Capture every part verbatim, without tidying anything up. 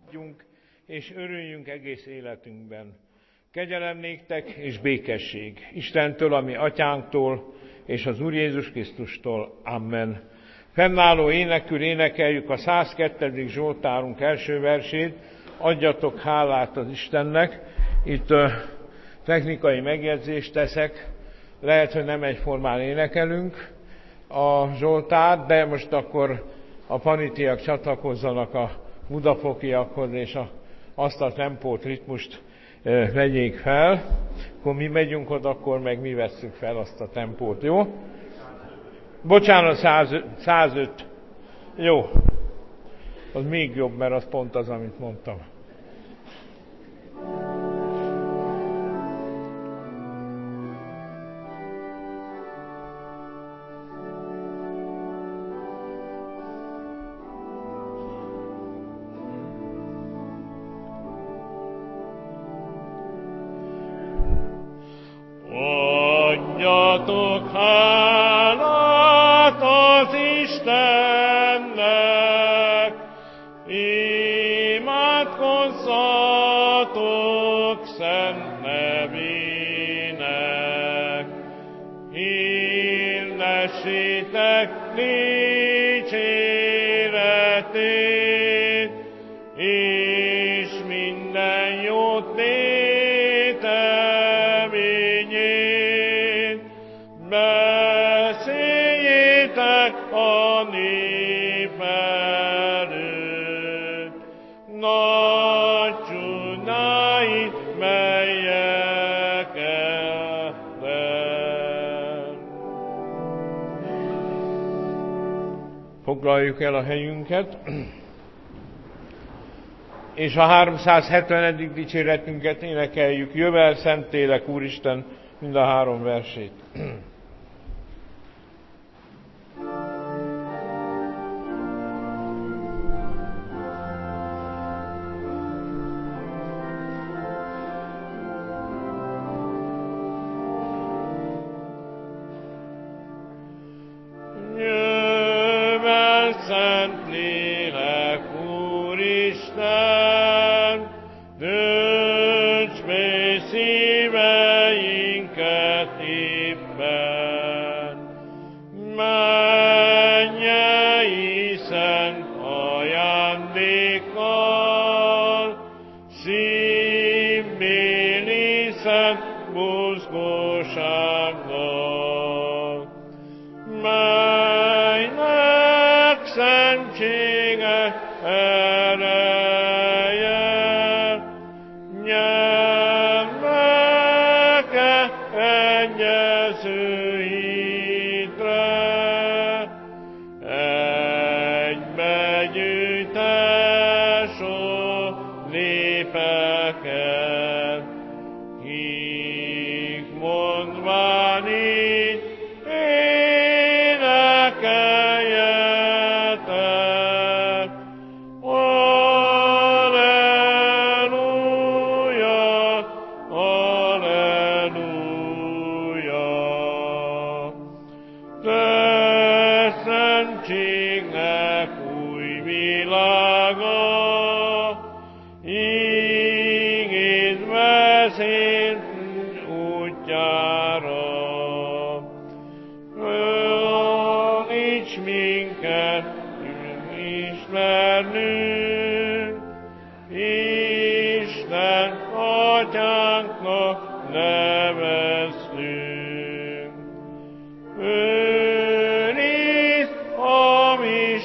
adjunk, és örüljünk egész életünkben. Kegyelem néktek és békesség Istentől, ami atyánktól, és az Úr Jézus Krisztustól. Amen. Fennálló énekül énekeljük a száz kettő. Zsoltárunk első versét, adjatok hálát az Istennek. Itt uh, technikai megjegyzést teszek, lehet, hogy nem egyformán énekelünk a Zsoltárt, de most akkor a panitiak csatlakozzanak a budafokiakhoz, és a, azt a tempót, ritmust e, vegyék fel. Akkor mi megyünk oda, akkor meg mi vesszük fel azt a tempót, jó? Bocsánat, száz öt. Jó. Az még jobb, mert az pont az, amit mondtam. Adjatok hálát az Istennek, imádkozzatok szent nevének, hirdessétek dicséretét, és minden jót téteményét, beszéljétek a nép előtt, nagy csodáit, melyek ellen. Foglaljuk el a helyünket, és a háromszázhetvenedik dicséretünket énekeljük. Jövel, Szentlélek, Úristen, mind a három versét. Jövel, Szentlélek, Úristen, töltsd be szíveinket éppen, mennyei szent ajándékkal, szívbéli szent buzgósággal, melynek szentsége ereje, nyelveke egyező hitre, egybegyűjtes ó népeket, kik mondván így énekeljetek. Alleluja, alleluja. Te szentségnek új világa, ígéd vezér útjára. Taníts minket ismernünk, Isten atyánknak neveztünk. Őrizd hamis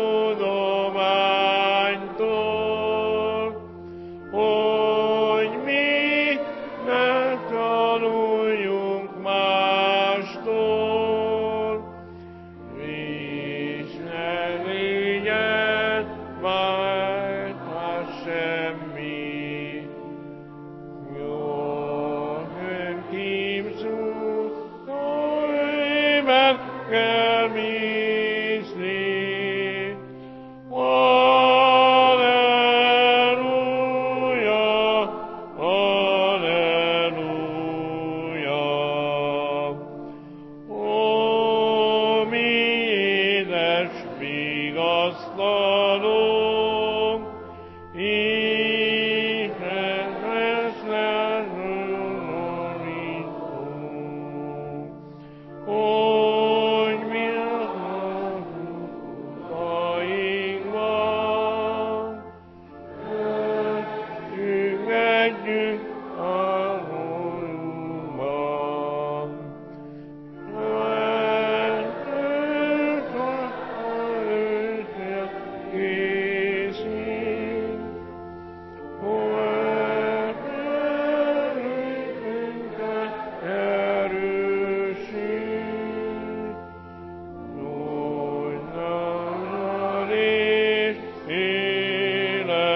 tudománytól, hogy mi ne tanuljunk mástól, és ne legyen bajta semmi. Jöjjünk ki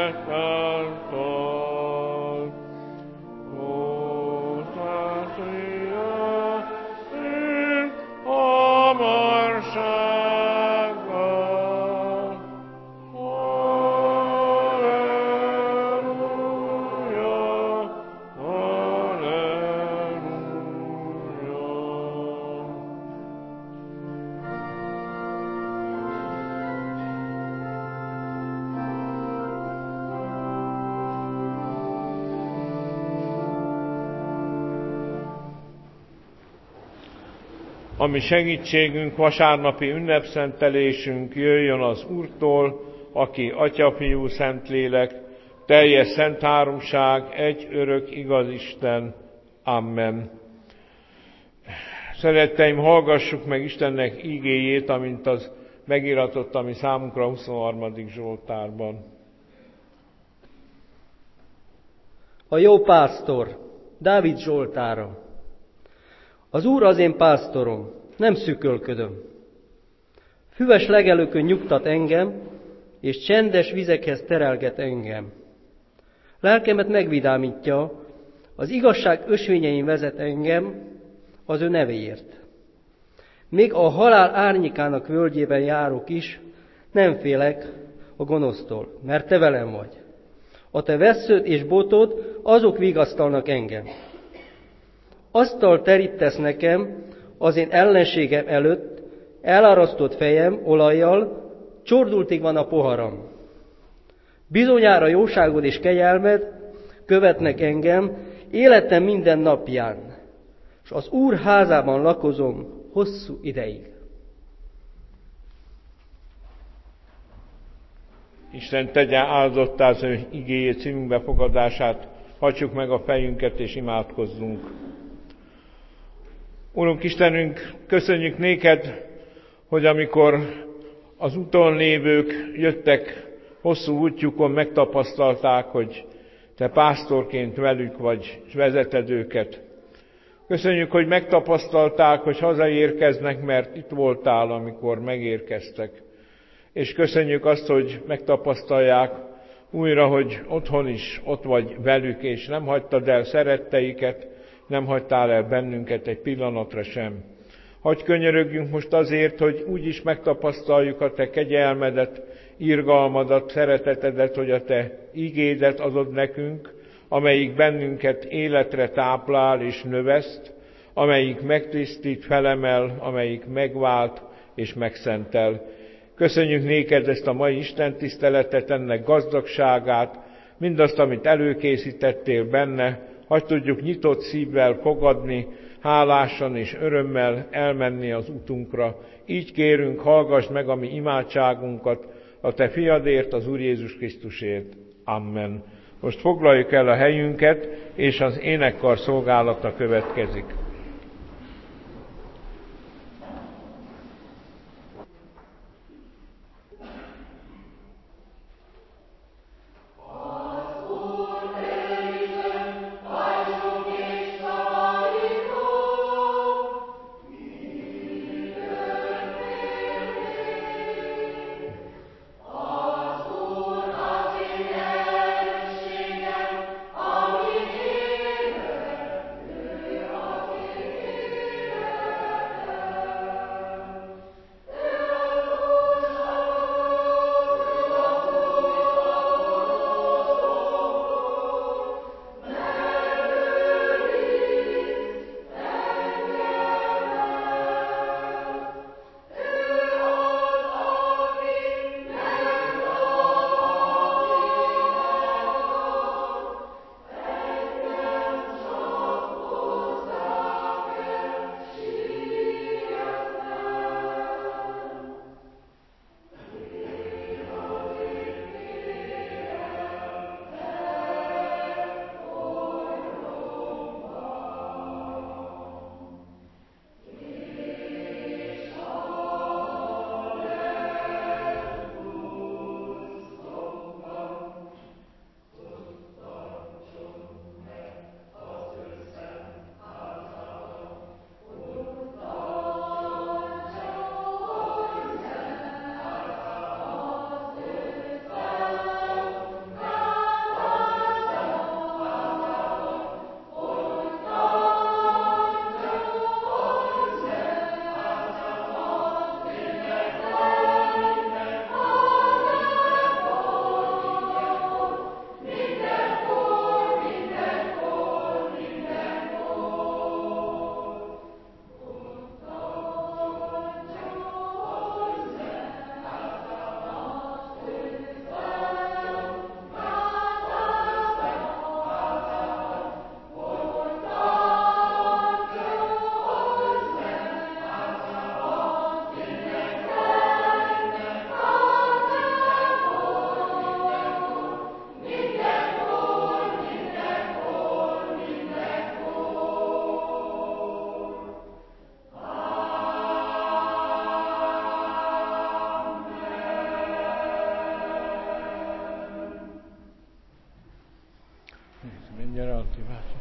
Ami segítségünk, vasárnapi ünnepszentelésünk jöjjön az Úrtól, aki Atya, Fiú, Szentlélek, teljes szent háromság, egy örök igaz Isten. Amen. Szeretteim, hallgassuk meg Istennek ígéjét, amint az megiratott, ami számunkra a huszonharmadik Zsoltárban. A jó pásztor, Dávid Zsoltára. Az Úr az én pásztorom, nem szűkölködöm. Füves legelőkön nyugtat engem, és csendes vizekhez terelget engem. Lelkemet megvidámítja, az igazság ösvényein vezet engem az ő nevéért. Még a halál árnyékának völgyében járok is, nem félek a gonosztól, mert te velem vagy. A te vessződ és botod, azok vigasztalnak engem. Asztal terítesz nekem az én ellenségem előtt, elárasztott fejem olajjal, csordultig van a poharam. Bizonyára jóságod és kegyelmed követnek engem életem minden napján, és az Úr házában lakozom hosszú ideig. Isten tegye áldottá az ő igéjét, szívünk befogadását, hajtsuk meg a fejünket és imádkozzunk. Urunk Istenünk, köszönjük néked, hogy amikor az úton lévők jöttek hosszú útjukon, megtapasztalták, hogy te pásztorként velük vagy, és vezeted őket. Köszönjük, hogy megtapasztalták, hogy hazaérkeznek, mert itt voltál, amikor megérkeztek. És köszönjük azt, hogy megtapasztalják újra, hogy otthon is ott vagy velük, és nem hagytad el szeretteiket, nem hagytál el bennünket egy pillanatra sem. Hagy könyörögjünk most azért, hogy úgy is megtapasztaljuk a te kegyelmedet, irgalmadat, szeretetedet, hogy a te igédet adod nekünk, amelyik bennünket életre táplál és növeszt, amelyik megtisztít, felemel, amelyik megvált és megszentel. Köszönjük néked ezt a mai Isten tiszteletet, ennek gazdagságát, mindazt, amit előkészítettél benne, hadd tudjuk nyitott szívvel fogadni, hálásan és örömmel elmenni az utunkra. Így kérünk, hallgass meg a mi imádságunkat, a te fiadért, az Úr Jézus Krisztusért. Amen. Most foglaljuk el a helyünket, és az énekkar szolgálata következik. Amen. Gyere, Antti, bácsi.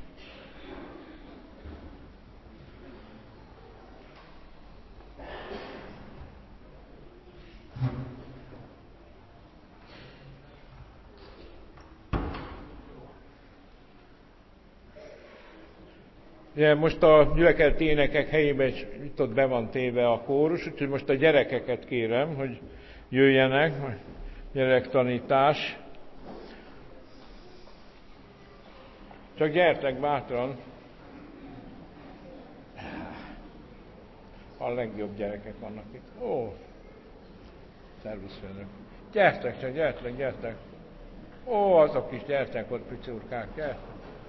Ja, most a gyülekezeti énekek helyében is itt ott be van téve a kórus, úgyhogy most a gyerekeket kérem, hogy jöjjenek, gyerektanítás. Csak gyertek bátran. A legjobb gyerekek vannak itt. Ó, szervusz főnök. Gyertek csak, gyertek, gyertek. Ó, azok is gyertek ott, picurkák, gyertek.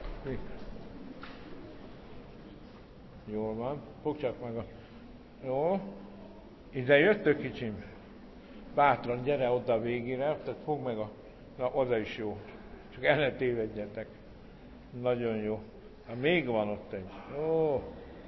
Jól van, fogd csak meg a... Jó. Ide jöttök, kicsim? Bátran, gyere oda a végére, tehát fogd meg a... Na, oda is jó. Csak el ne tévedjetek. Nagyon jó. Hát még van ott egy. Jó.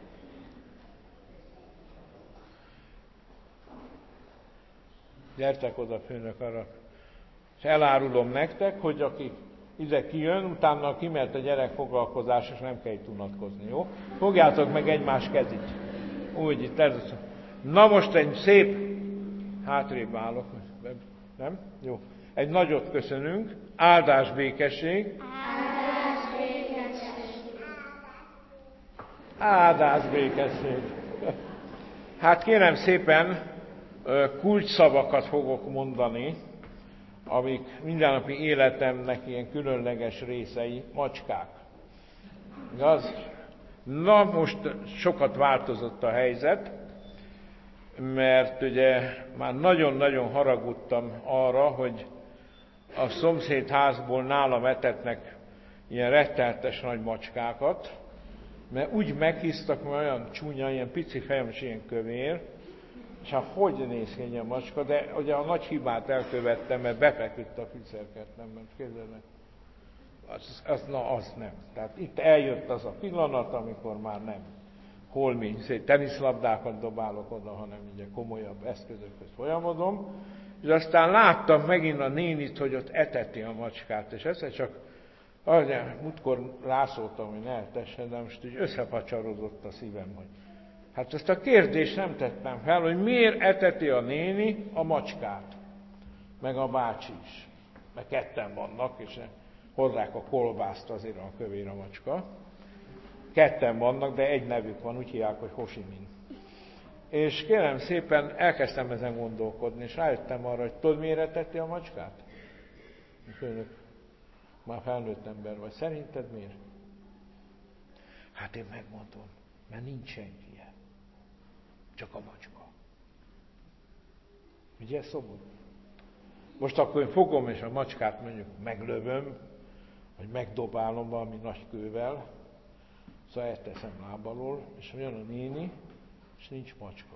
Gyertek oda, főnök, arra. És elárulom nektek, hogy aki ide kijön, utána kimert a gyerekfoglalkozás, és nem kell itt unatkozni, jó? Fogjátok meg egymás kezit. Úgy, itt ez. Na most egy szép... Hátrébb állok. Nem? Jó. Egy nagyot köszönünk. Áldás, békesség. Áldás, békesség. Áldás, békesség. Hát kérem szépen, kulcsszavakat fogok mondani, amik mindennapi életemnek ilyen különleges részei, macskák. Igaz? Na, most sokat változott a helyzet, mert ugye már nagyon-nagyon haragudtam arra, hogy a szomszéd házból nálam etetnek ilyen retteltes nagy macskákat, mert úgy meghisztak, mert olyan csúnya, ilyen pici fejem és ilyen kövér, és hát hogy néz ki a macska, de ugye a nagy hibát elkövettem, mert befeküdt a fűszerkertnemben, képzelnek. Az, az, na az nem. Tehát itt eljött az a pillanat, amikor már nem holmi teniszlabdákat dobálok oda, hanem ugye komolyabb eszközökhöz folyamodom. És aztán láttam megint a nénit, hogy ott eteti a macskát, és egyszer csak, ahogy múltkor rászóltam, hogy ne etessen, de most így összefacsarodott a szívem, hogy hát ezt a kérdést nem tettem fel, hogy miért eteti a néni a macskát, meg a bácsi is. Mert ketten vannak, és hozzák a kolbászt, azért a kövér a macska. Ketten vannak, de egy nevük van, úgy hívják, hogy Ho Chi Minh. És kérem szépen, elkezdtem ezen gondolkodni, és rájöttem arra, hogy tudod, miért eteti a macskát? Főnök, már felnőtt ember vagy. Szerinted miért? Hát én megmondom, mert nincs senki. Csak a macska. Ugye szomorú? Most akkor én fogom, és a macskát mondjuk meglövöm, vagy megdobálom valami nagy kővel, szóval elteszem lábalól, és jön a néni, és nincs macska.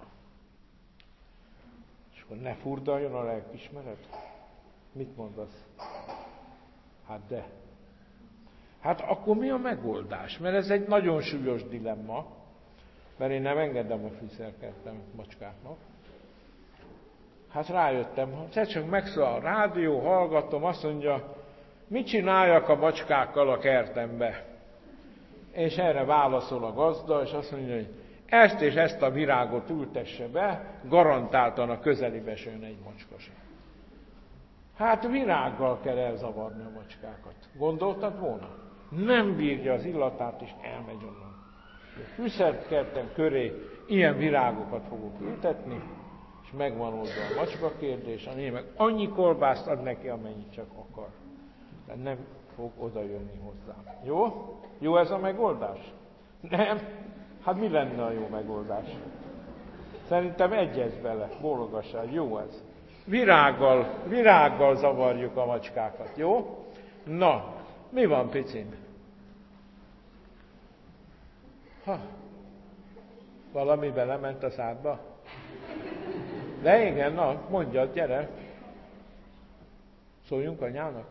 És akkor ne furdaljon a lelkiismeret? Mit mondasz? Hát de. Hát akkor mi a megoldás? Mert ez egy nagyon súlyos dilemma, mert én nem engedem a fűszerkertem macskáknak. Hát rájöttem, hogy csak megszólal a rádió, hallgatom, azt mondja, mit csináljak a macskákkal a kertembe? És erre válaszol a gazda, és azt mondja, hogy ezt és ezt a virágot ültesse be, garantáltan a közelébe se jön egy macska sem. Hát virággal kell elzavarni a macskákat. Gondoltad volna? Nem bírja az illatát, és elmegy onnan. A fűszerkertem köré ilyen virágokat fogok ültetni, és megvan oldva a macska kérdés, a német annyi kolbászt ad neki, amennyit csak akar. De nem fog oda jönni hozzá. Jó? Jó ez a megoldás? Nem? Hát mi lenne a jó megoldás? Szerintem egyezz bele, bólogassál, jó ez. Virággal, virággal zavarjuk a macskákat, jó? Na, mi van, picim? Ha, valami belement a szádba? De igen, na, mondjad, gyere. Szóljunk anyának?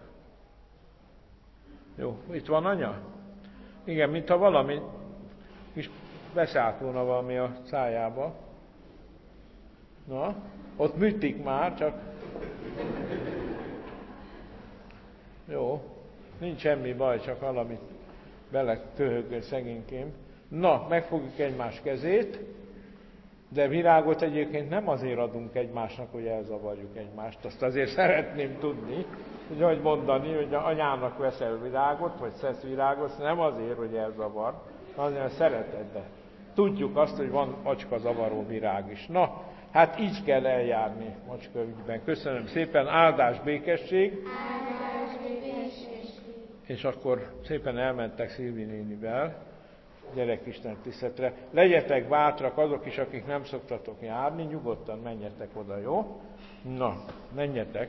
Jó, itt van anya? Igen, mintha valami is beszállt volna valami a szájába. Na, ott műtik már, csak... Jó. Nincs semmi baj, csak valamit bele köhögöl szegénykém. Na, megfogjuk egymás kezét, de virágot egyébként nem azért adunk egymásnak, hogy elzavarjuk egymást. Azt azért szeretném tudni, hogy hogy mondani, hogy anyának veszel virágot, vagy szesz virágot, nem azért, hogy elzavar, hanem a szeretetbe. Tudjuk azt, hogy van macska zavaró virág is. Na, hát így kell eljárni macska ügyben. Köszönöm szépen, áldás, békesség. Áldás, békesség. És akkor szépen elmentek Szilvi nénivel gyerekisten tiszteletre. Legyetek bátrak azok is, akik nem szoktatok járni, nyugodtan menjetek oda, jó? Na, menjetek.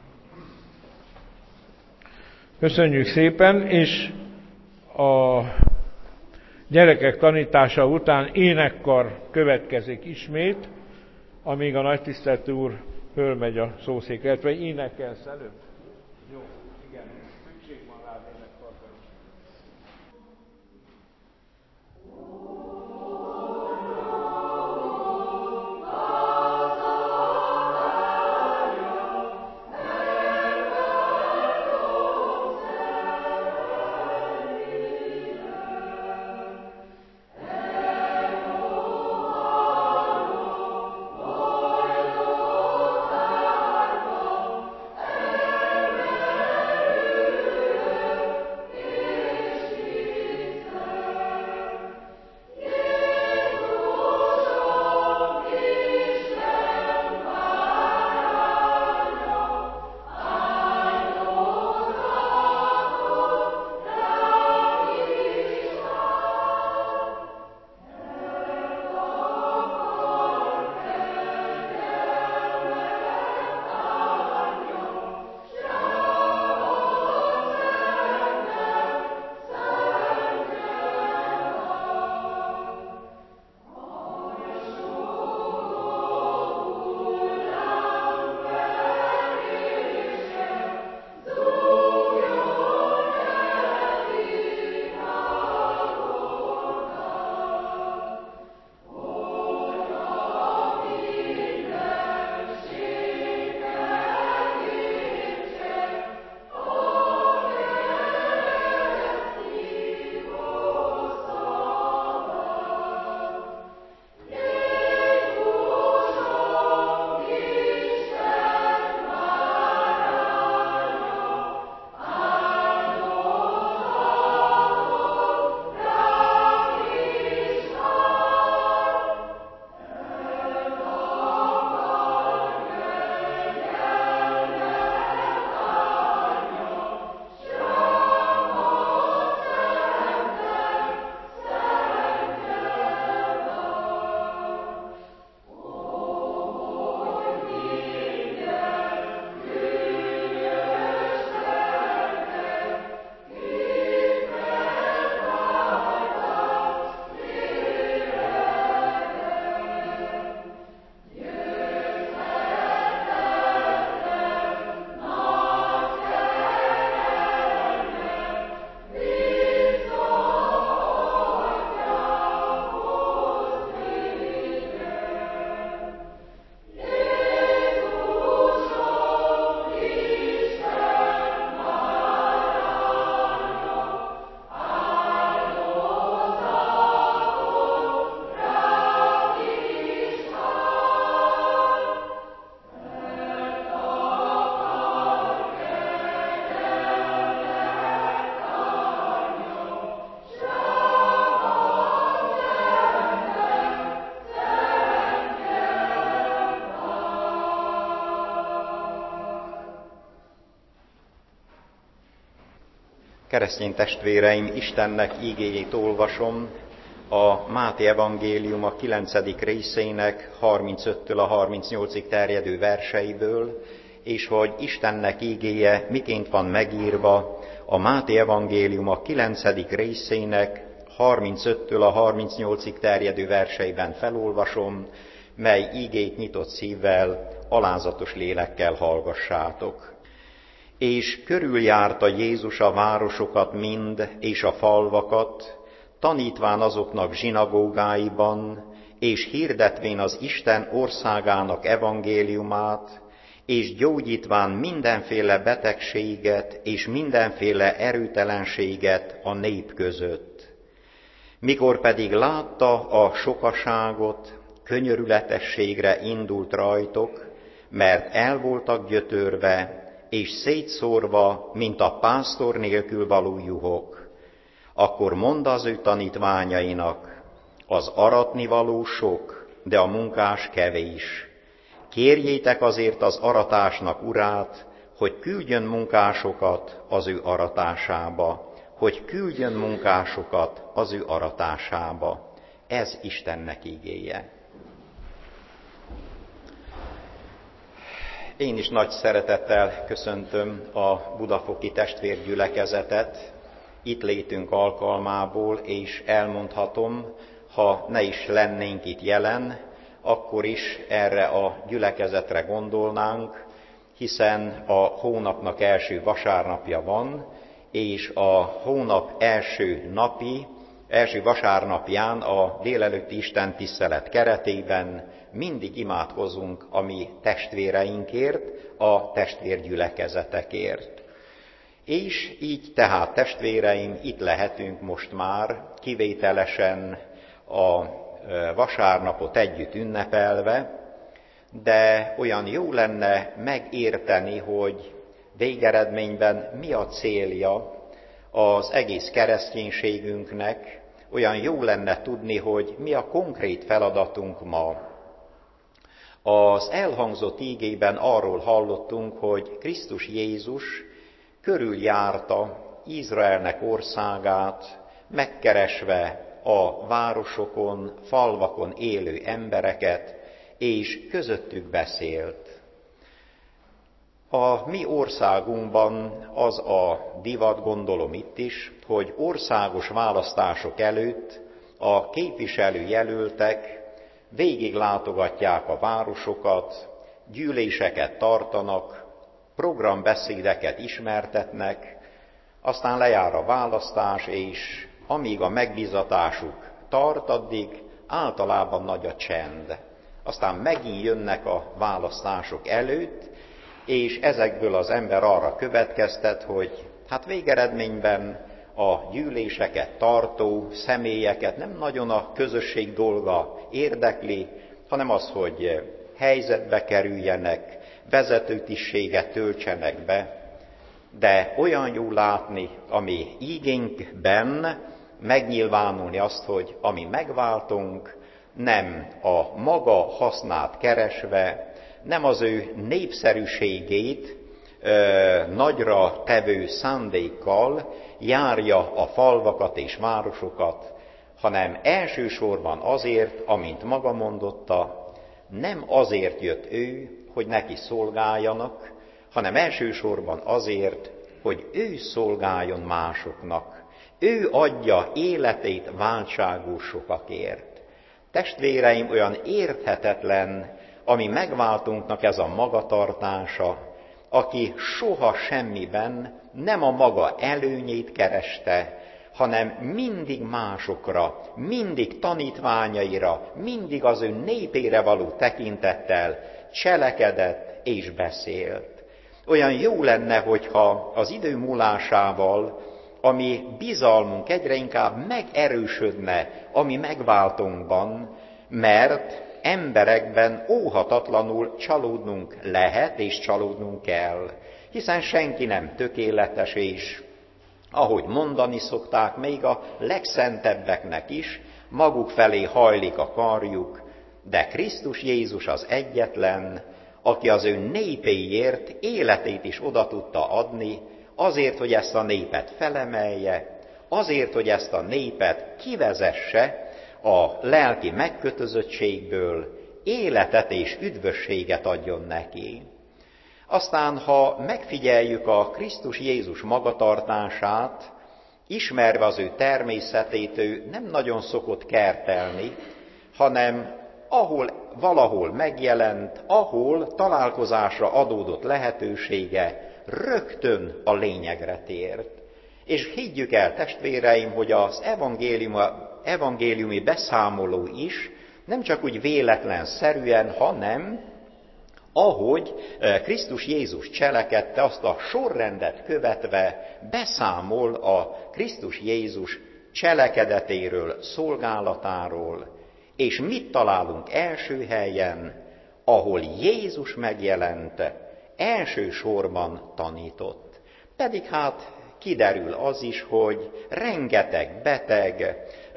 Köszönjük szépen, és a gyerekek tanítása után énekkar következik ismét, amíg a nagytiszteletű úr fölmegy a szószékre, vagy énekelsz előbb? Jó, igen, szükség van rád énekkarra. Keresztény testvéreim, Istennek ígéjét olvasom a Máté evangélium a kilencedik részének harmincöttől a harmincnyolcig terjedő verseiből, és hogy Istennek ígéje miként van megírva a Máté evangélium a kilencedik részének harmincöttől a harmincnyolcig terjedő verseiben felolvasom, mely ígét nyitott szívvel, alázatos lélekkel hallgassátok. És körüljárta Jézus a városokat mind, és a falvakat, tanítván azoknak zsinagógáiban, és hirdetvén az Isten országának evangéliumát, és gyógyítván mindenféle betegséget és mindenféle erőtelenséget a nép között. Mikor pedig látta a sokaságot, könyörületességre indult rajtok, mert el voltak gyötörve, és szétszórva, mint a pásztor nélkül való juhok. Akkor mondta az ő tanítványainak, az aratnivaló sok, de a munkás kevés. Kérjétek azért az aratásnak urát, hogy küldjön munkásokat az ő aratásába, hogy küldjön munkásokat az ő aratásába. Ez Istennek igéje. Én is nagy szeretettel köszöntöm a budafoki testvérgyülekezetet, itt létünk alkalmából, és elmondhatom, ha ne is lennénk itt jelen, akkor is erre a gyülekezetre gondolnánk, hiszen a hónapnak első vasárnapja van, és a hónap első napi, első vasárnapján a délelőtti Isten tisztelet keretében mindig imádkozunk a mi testvéreinkért, a testvérgyülekezetekért. És így tehát, testvéreim, itt lehetünk most már kivételesen a vasárnapot együtt ünnepelve, de olyan jó lenne megérteni, hogy végeredményben mi a célja az egész kereszténységünknek, olyan jó lenne tudni, hogy mi a konkrét feladatunk ma. Az elhangzott ígében arról hallottunk, hogy Krisztus Jézus körüljárta Izraelnek országát, megkeresve a városokon, falvakon élő embereket, és közöttük beszélt. A mi országunkban az a divat, gondolom itt is, hogy országos választások előtt a képviselőjelöltek végiglátogatják a városokat, gyűléseket tartanak, programbeszédeket ismertetnek, aztán lejár a választás, és amíg a megbízatásuk tart, addig általában nagy a csend. Aztán megint jönnek a választások előtt, és ezekből az ember arra következtet, hogy hát végeredményben a gyűléseket tartó személyeket nem nagyon a közösség dolga érdekli, hanem az, hogy helyzetbe kerüljenek, vezetőtisztséget töltsenek be. De olyan jó látni, ami ígénkben megnyilvánulni azt, hogy ami megváltunk, nem a maga hasznát keresve, nem az ő népszerűségét ö, nagyra tevő szándékkal járja a falvakat és városokat, hanem elsősorban azért, amint maga mondotta, nem azért jött ő, hogy neki szolgáljanak, hanem elsősorban azért, hogy ő szolgáljon másoknak. Ő adja életét váltságú sokakért. Testvéreim, olyan érthetetlen, ami megváltunknak ez a magatartása, aki soha semmiben nem a maga előnyét kereste, hanem mindig másokra, mindig tanítványaira, mindig az ő népére való tekintettel cselekedett és beszélt. Olyan jó lenne, hogyha az idő múlásával a mi bizalmunk egyre inkább megerősödne a mi megváltunkban, mert emberekben óhatatlanul csalódnunk lehet és csalódnunk kell, hiszen senki nem tökéletes, és ahogy mondani szokták, még a legszentebbeknek is maguk felé hajlik a karjuk, de Krisztus Jézus az egyetlen, aki az ő népéért életét is oda tudta adni, azért, hogy ezt a népet felemelje, azért, hogy ezt a népet kivezesse a lelki megkötözöttségből, életet és üdvösséget adjon neki. Aztán, ha megfigyeljük a Krisztus Jézus magatartását, ismerve az ő természetét, ő nem nagyon szokott kertelni, hanem ahol valahol megjelent, ahol találkozásra adódott lehetősége, rögtön a lényegre tért. És higgyük el, testvéreim, hogy az evangélium, evangéliumi beszámoló is nem csak úgy véletlenszerűen, hanem ahogy Krisztus Jézus cselekedte, azt a sorrendet követve beszámol a Krisztus Jézus cselekedetéről, szolgálatáról, és mit találunk első helyen, ahol Jézus megjelent, elsősorban tanított. Pedig hát kiderül az is, hogy rengeteg beteg,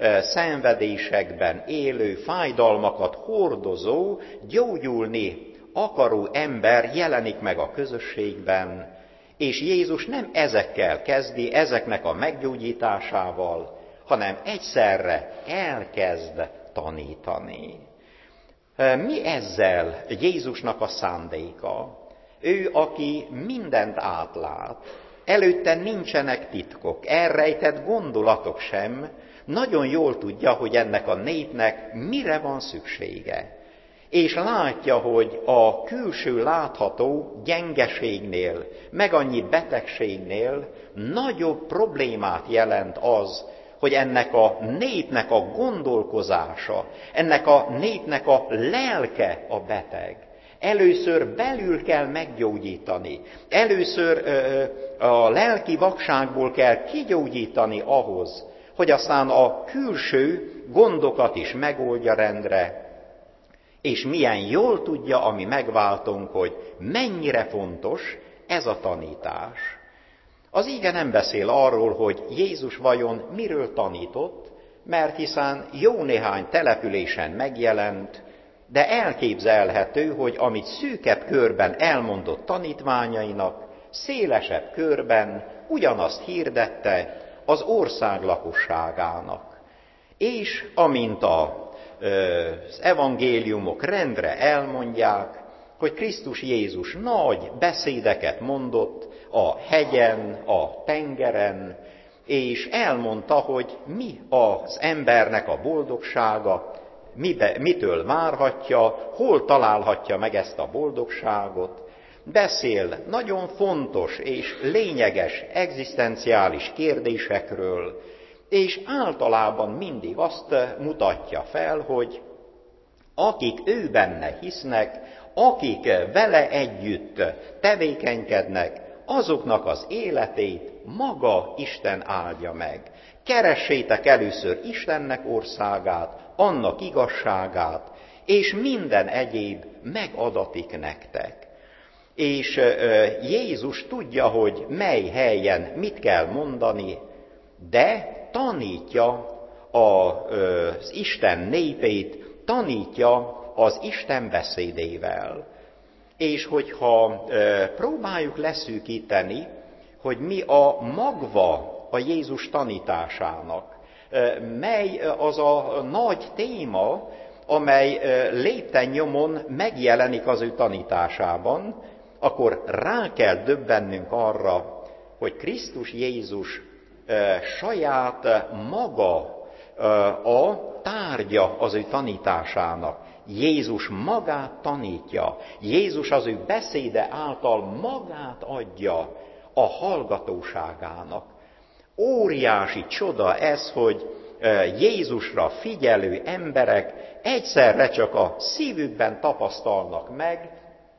szenvedésekben élő, fájdalmakat hordozó, gyógyulni akaró ember jelenik meg a közösségben, és Jézus nem ezekkel kezdi, ezeknek a meggyógyításával, hanem egyszerre elkezd tanítani. Mi ezzel Jézusnak a szándéka? Ő, aki mindent átlát, előtte nincsenek titkok, elrejtett gondolatok sem, nagyon jól tudja, hogy ennek a népnek mire van szüksége. És látja, hogy a külső látható gyengeségnél, meg annyi betegségnél nagyobb problémát jelent az, hogy ennek a népnek a gondolkozása, ennek a népnek a lelke a beteg. Először belül kell meggyógyítani, először ö, a lelki vakságból kell kigyógyítani ahhoz, hogy aztán a külső gondokat is megoldja rendre, és milyen jól tudja a mi megváltónk, hogy mennyire fontos ez a tanítás. Az íge nem beszél arról, hogy Jézus vajon miről tanított, mert hiszen jó néhány településen megjelent, de elképzelhető, hogy amit szűkebb körben elmondott tanítványainak, szélesebb körben ugyanazt hirdette az ország lakosságának. És amint a, az evangéliumok rendre elmondják, hogy Krisztus Jézus nagy beszédeket mondott a hegyen, a tengeren, és elmondta, hogy mi az embernek a boldogsága, mibe, mitől várhatja, hol találhatja meg ezt a boldogságot. Beszél nagyon fontos és lényeges egzisztenciális kérdésekről, és általában mindig azt mutatja fel, hogy akik ő benne hisznek, akik vele együtt tevékenykednek, azoknak az életét maga Isten áldja meg. Keressétek először Istennek országát, annak igazságát, és minden egyéb megadatik nektek. És Jézus tudja, hogy mely helyen mit kell mondani, de tanítja az Isten népét, tanítja az Isten beszédével. És hogyha próbáljuk leszűkíteni, hogy mi a magva a Jézus tanításának, mely az a nagy téma, amely lépten nyomon megjelenik az ő tanításában, akkor rá kell döbbennünk arra, hogy Krisztus Jézus saját maga a tárgya az ő tanításának. Jézus magát tanítja, Jézus az ő beszéde által magát adja a hallgatóságának. Óriási csoda ez, hogy Jézusra figyelő emberek egyszerre csak a szívükben tapasztalnak meg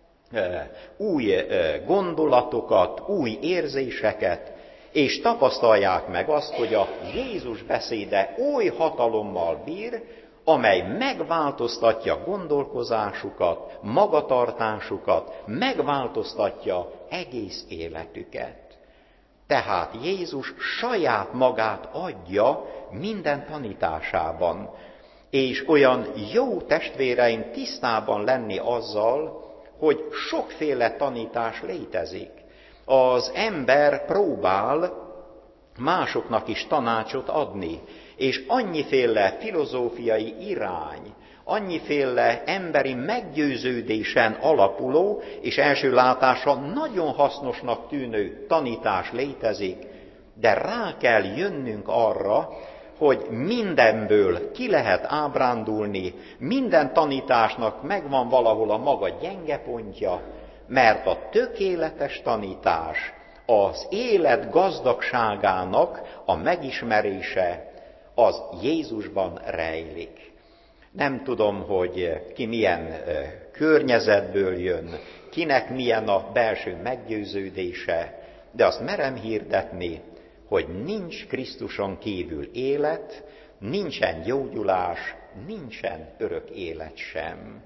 új gondolatokat, új érzéseket, és tapasztalják meg azt, hogy a Jézus beszéde oly hatalommal bír, amely megváltoztatja gondolkozásukat, magatartásukat, megváltoztatja egész életüket. Tehát Jézus saját magát adja minden tanításában, és olyan jó testvéreim tisztában lenni azzal, hogy sokféle tanítás létezik. Az ember próbál másoknak is tanácsot adni, és annyiféle filozófiai irány, annyiféle emberi meggyőződésen alapuló és első látásra nagyon hasznosnak tűnő tanítás létezik, de rá kell jönnünk arra, hogy mindenből ki lehet ábrándulni, minden tanításnak megvan valahol a maga gyenge pontja, mert a tökéletes tanítás az élet gazdagságának a megismerése az Jézusban rejlik. Nem tudom, hogy ki milyen környezetből jön, kinek milyen a belső meggyőződése, de azt merem hirdetni, hogy nincs Krisztuson kívül élet, nincsen gyógyulás, nincsen örök élet sem.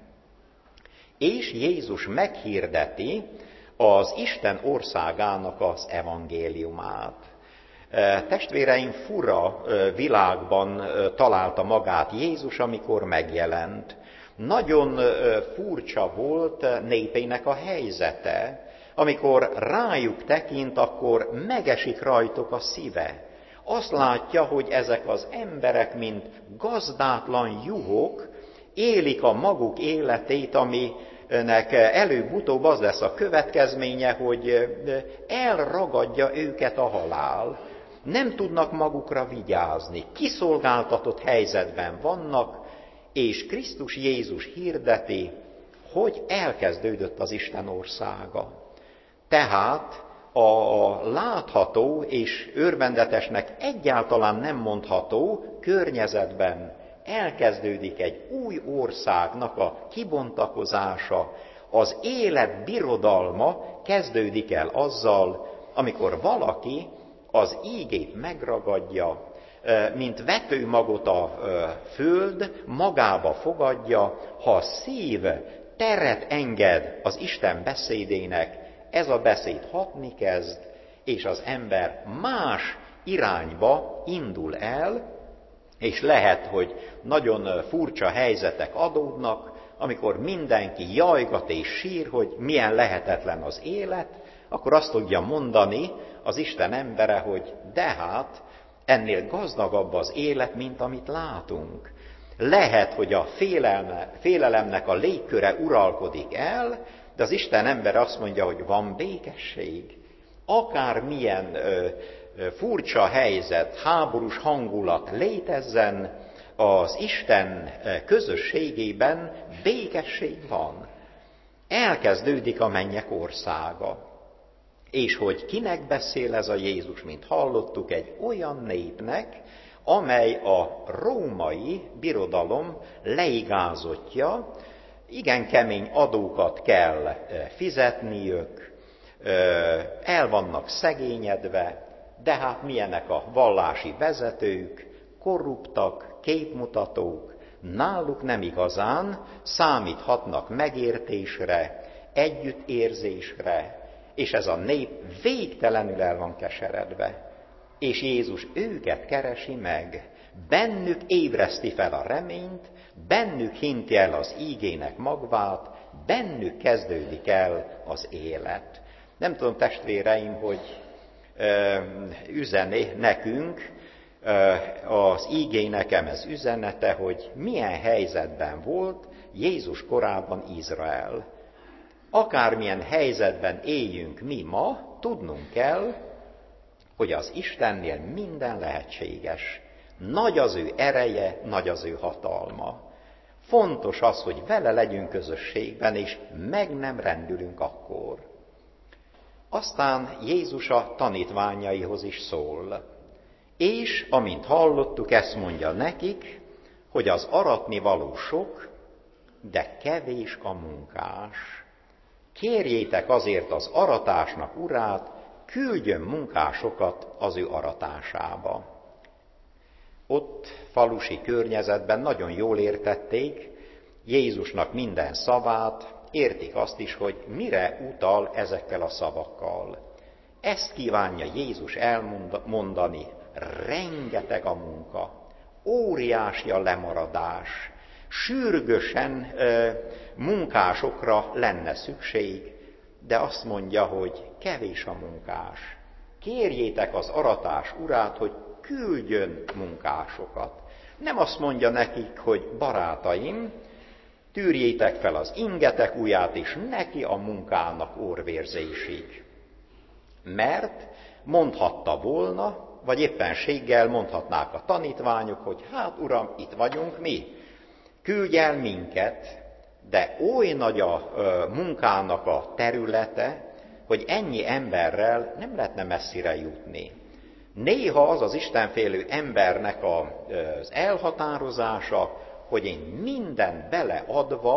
És Jézus meghirdeti az Isten országának az evangéliumát. Testvéreim, fura világban találta magát Jézus, amikor megjelent. Nagyon furcsa volt népének a helyzete. Amikor rájuk tekint, akkor megesik rajtuk a szíve. Azt látja, hogy ezek az emberek, mint gazdátlan juhok, élik a maguk életét, aminek előbb-utóbb az lesz a következménye, hogy elragadja őket a halál. Nem tudnak magukra vigyázni, kiszolgáltatott helyzetben vannak, és Krisztus Jézus hirdeti, hogy elkezdődött az Isten országa. Tehát a látható és örvendetesnek egyáltalán nem mondható környezetben elkezdődik egy új országnak a kibontakozása, az élet birodalma kezdődik el azzal, amikor valaki az ígét megragadja, mint vetőmagot a föld, magába fogadja, ha a szív teret enged az Isten beszédének, ez a beszéd hatni kezd, és az ember más irányba indul el, és lehet, hogy nagyon furcsa helyzetek adódnak, amikor mindenki jajgat és sír, hogy milyen lehetetlen az élet, akkor azt tudja mondani az Isten embere, hogy de hát ennél gazdagabb az élet, mint amit látunk. Lehet, hogy a félelme, félelemnek a légköre uralkodik el, de az Isten ember azt mondja, hogy van békesség. Akármilyen ö, ö, furcsa helyzet, háborús hangulat létezzen, az Isten közösségében békesség van. Elkezdődik a mennyek országa. És hogy kinek beszél ez a Jézus, mint hallottuk, egy olyan népnek, amely a római birodalom leigázottja, igen kemény adókat kell fizetniük, el vannak szegényedve, de hát milyenek a vallási vezetők, korruptak, képmutatók, náluk nem igazán számíthatnak megértésre, együttérzésre, és ez a nép végtelenül el van keseredve. És Jézus őket keresi meg, bennük ébreszti fel a reményt, bennük hinti el az ígének magvát, bennük kezdődik el az élet. Nem tudom, testvéreim, hogy ö, üzeni nekünk, ö, az ígé nekem ez üzenete, hogy milyen helyzetben volt Jézus korában Izrael. Akármilyen helyzetben éljünk mi ma, tudnunk kell, hogy az Istennél minden lehetséges. Nagy az ő ereje, nagy az ő hatalma. Fontos az, hogy vele legyünk közösségben, és meg nem rendülünk akkor. Aztán Jézus a tanítványaihoz is szól. És, amint hallottuk, ezt mondja nekik, hogy az aratni való sok, de kevés a munkás. Kérjétek azért az aratásnak urát, küldjön munkásokat az ő aratásába. Ott falusi környezetben nagyon jól értették Jézusnak minden szavát, értik azt is, hogy mire utal ezekkel a szavakkal. Ezt kívánja Jézus elmondani, rengeteg a munka, óriási a lemaradás, sürgősen e, munkásokra lenne szükség, de azt mondja, hogy kevés a munkás. Kérjétek az aratás urát, hogy küldjön munkásokat. Nem azt mondja nekik, hogy barátaim, tűrjétek fel az ingetek ujját, és neki a munkának orvérzésig. Mert mondhatta volna, vagy éppenséggel mondhatnák a tanítványok, hogy hát uram, itt vagyunk mi, küldj el minket, de oly nagy a munkának a területe, hogy ennyi emberrel nem lehetne messzire jutni. Néha az az istenfélő embernek az elhatározása, hogy én minden beleadva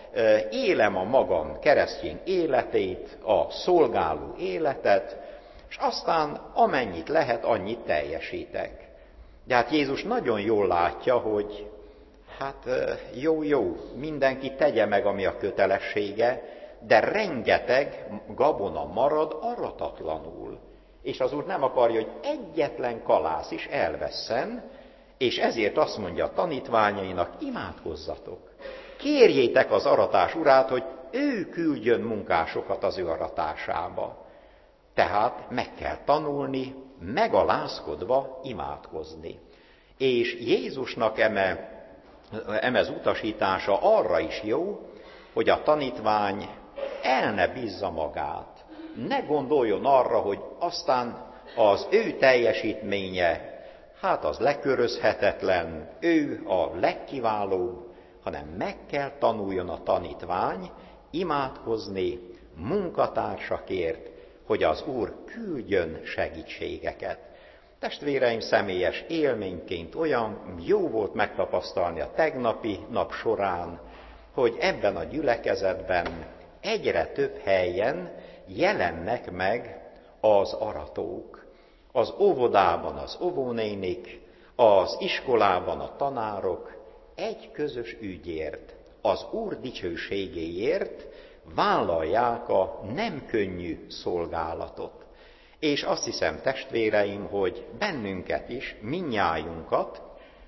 élem a magam keresztény életét, a szolgáló életet, és aztán amennyit lehet, annyit teljesítek. De hát Jézus nagyon jól látja, hogy hát jó, jó, mindenki tegye meg, ami a kötelessége, de rengeteg gabona marad aratatlanul. És az Úr nem akarja, hogy egyetlen kalász is elvesszen, és ezért azt mondja a tanítványainak, imádkozzatok. Kérjétek az aratás urát, hogy ő küldjön munkásokat az ő aratásába. Tehát meg kell tanulni, megalázkodva imádkozni. És Jézusnak eme, emez utasítása arra is jó, hogy a tanítvány el ne bízza magát. Ne gondoljon arra, hogy aztán az ő teljesítménye, hát az lekörözhetetlen, ő a legkiválóbb, hanem meg kell tanuljon a tanítvány imádkozni munkatársakért, hogy az Úr küldjön segítségeket. Testvéreim, személyes élményként olyan jó volt megtapasztalni a tegnapi nap során, hogy ebben a gyülekezetben egyre több helyen jelennek meg az aratók. Az óvodában az óvónénik, az iskolában a tanárok egy közös ügyért, az Úr dicsőségéért vállalják a nem könnyű szolgálatot. És azt hiszem, testvéreim, hogy bennünket is, mindnyájunkat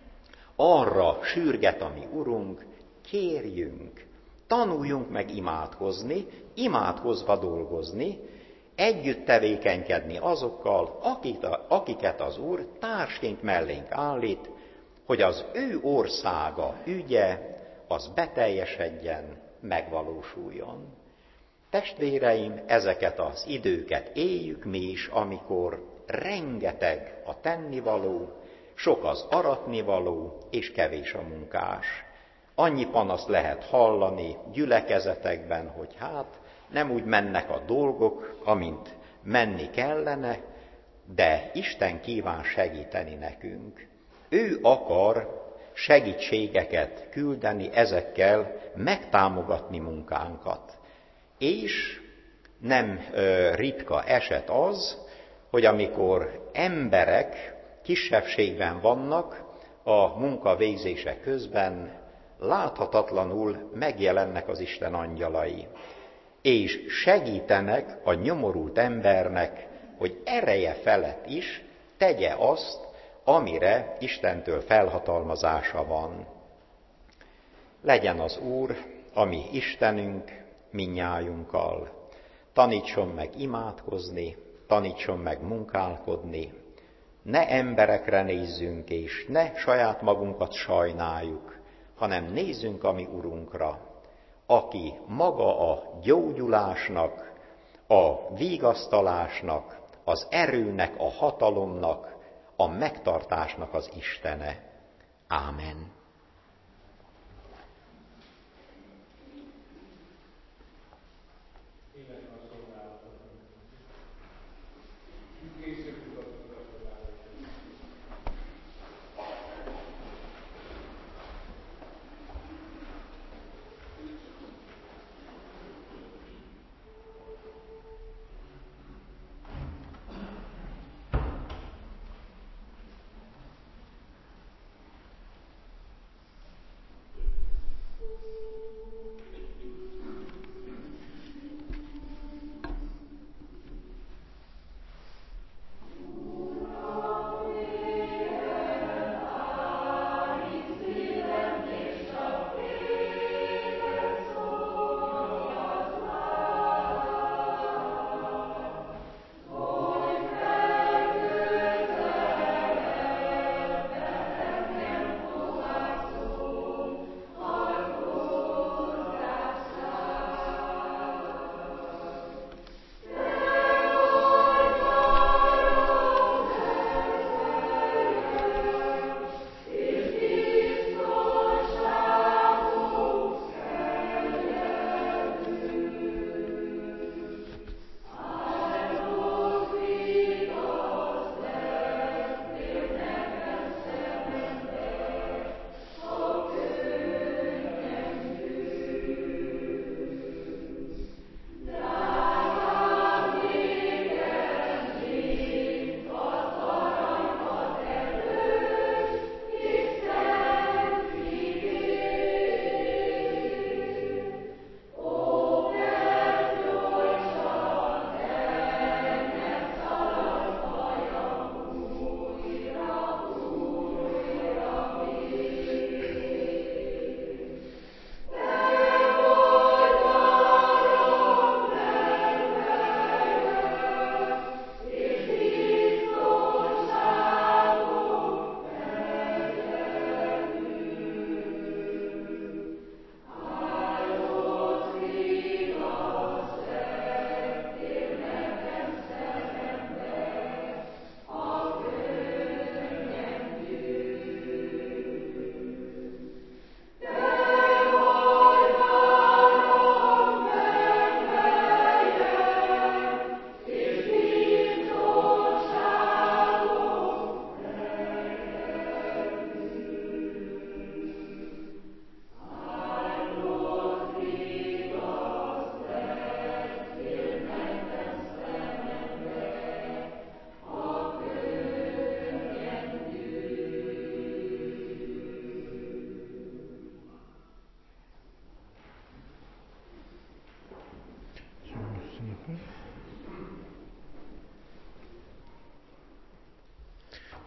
arra sürget a mi Urunk, kérjünk, tanuljunk meg imádkozni, imádkozva dolgozni, együtt tevékenykedni azokkal, akiket az Úr társként mellénk állít, hogy az ő országa, ügye, az beteljesedjen, megvalósuljon. Testvéreim, ezeket az időket éljük mi is, amikor rengeteg a tennivaló, sok az aratnivaló, és kevés a munkás. Annyi panaszt lehet hallani gyülekezetekben, hogy hát nem úgy mennek a dolgok, amint menni kellene, de Isten kíván segíteni nekünk. Ő akar segítségeket küldeni, ezekkel megtámogatni munkánkat. És nem ö, ritka eset az, hogy amikor emberek kisebbségben vannak a munka végzése közben, láthatatlanul megjelennek az Isten angyalai, és segítenek a nyomorult embernek, hogy ereje felett is tegye azt, amire Istentől felhatalmazása van. Legyen az Úr, a mi Istenünk, mindnyájunkkal. Tanítson meg imádkozni, tanítson meg munkálkodni, ne emberekre nézzünk, és ne saját magunkat sajnáljuk, hanem nézzünk a mi Urunkra, aki maga a gyógyulásnak, a vigasztalásnak, az erőnek, a hatalomnak, a megtartásnak az Istene. Ámen.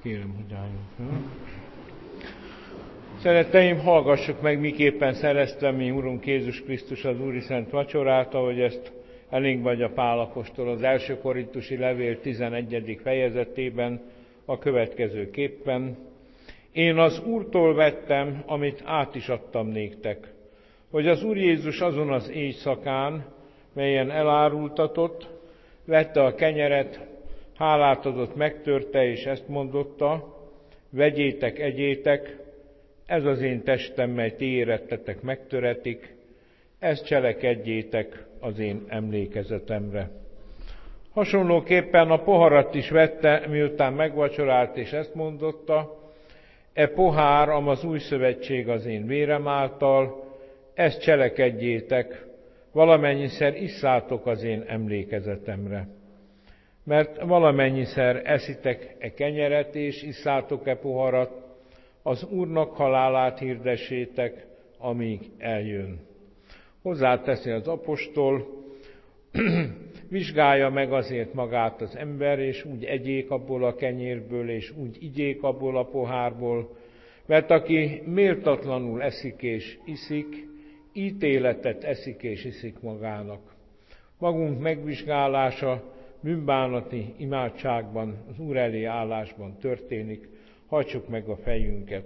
Kérem, hogy álljunk fel. Szeretteim, hallgassuk meg, miképpen szerezte mi Urunk Jézus Krisztus az Úri Szent Vacsorát, ahogy ezt elénk vagy a Pál apostol az első korintusi levél tizenegyedik fejezetében a következőképpen. Én az Úrtól vettem, amit át is adtam néktek, hogy az Úr Jézus azon az éjszakán, melyen elárultatott, vette a kenyeret, hálát adott, megtörte, és ezt mondotta: vegyétek, egyétek, ez az én testem, mely ti érettetek, megtöretik, ezt cselekedjétek az én emlékezetemre. Hasonlóképpen a poharat is vette, miután megvacsorált, és ezt mondotta: e pohár, am az új szövetség az én vérem által, ezt cselekedjétek, valamennyiszer isszátok az én emlékezetemre. Mert valamennyiszer eszitek e kenyeret, és isszátok e poharat, az Úrnak halálát hirdessétek, amíg eljön. Hozzáteszi az apostol, vizsgálja meg azért magát az ember, és úgy egyék abból a kenyérből, és úgy igyék abból a pohárból, mert aki méltatlanul eszik és iszik, ítéletet eszik és iszik magának. Magunk megvizsgálása bűnbánati imádságban, az Úr elé állásban történik. Hajtsuk meg a fejünket.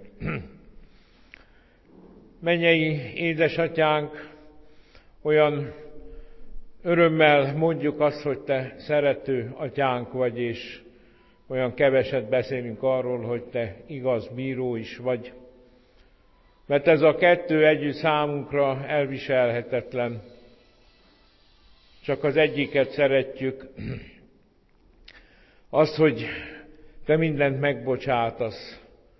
Mennyei édesatyánk, olyan örömmel mondjuk azt, hogy te szerető atyánk vagy, és olyan keveset beszélünk arról, hogy te igaz bíró is vagy. Mert ez a kettő együtt számunkra elviselhetetlen. Csak az egyiket szeretjük, az, hogy te mindent megbocsátasz.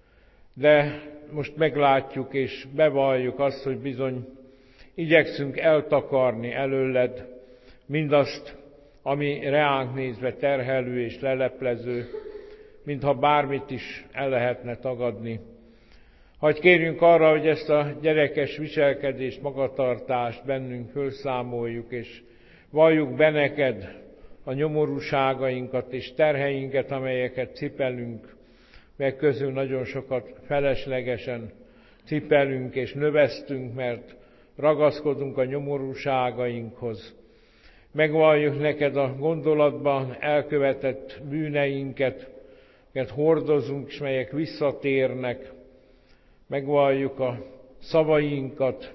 De most meglátjuk és bevalljuk azt, hogy bizony igyekszünk eltakarni előled mindazt, ami reánk nézve terhelő és leleplező, mintha bármit is el lehetne tagadni. Hagy kérjünk arra, hogy ezt a gyerekes viselkedést, magatartást bennünk fölszámoljuk, és valljuk be neked a nyomorúságainkat és terheinket, amelyeket cipelünk, meg közül nagyon sokat feleslegesen cipelünk és növesztünk, mert ragaszkodunk a nyomorúságainkhoz. Megvalljuk neked a gondolatban elkövetett bűneinket, mert hordozunk, és melyek visszatérnek. Megvalljuk a szavainkat,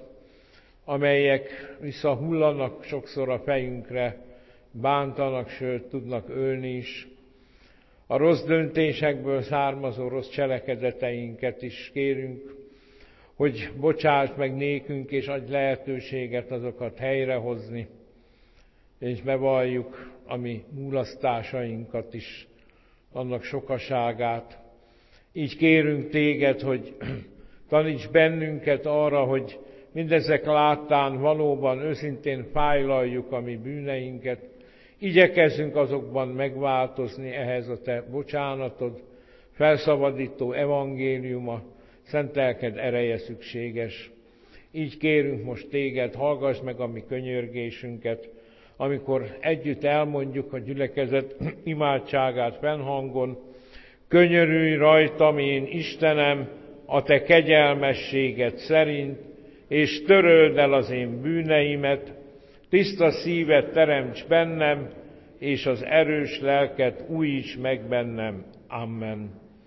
amelyek visszahullanak sokszor a fejünkre, bántanak, sőt tudnak ölni is. A rossz döntésekből származó rossz cselekedeteinket is kérünk, hogy bocsásd meg nékünk, és adj lehetőséget azokat helyrehozni, és bevalljuk a mi mulasztásainkat is, annak sokaságát. Így kérünk téged, hogy taníts bennünket arra, hogy mindezek láttán valóban őszintén fájlaljuk a mi bűneinket, igyekezzünk azokban megváltozni, ehhez a te bocsánatod, felszabadító evangéliuma, szent lelked ereje szükséges. Így kérünk most téged, hallgass meg a mi könyörgésünket, amikor együtt elmondjuk a gyülekezet imádságát fennhangon: könyörülj rajtam, én Istenem, a te kegyelmességed szerint, és töröld el az én bűneimet, tiszta szívet teremts bennem, és az erős lelket újíts meg bennem. Amen.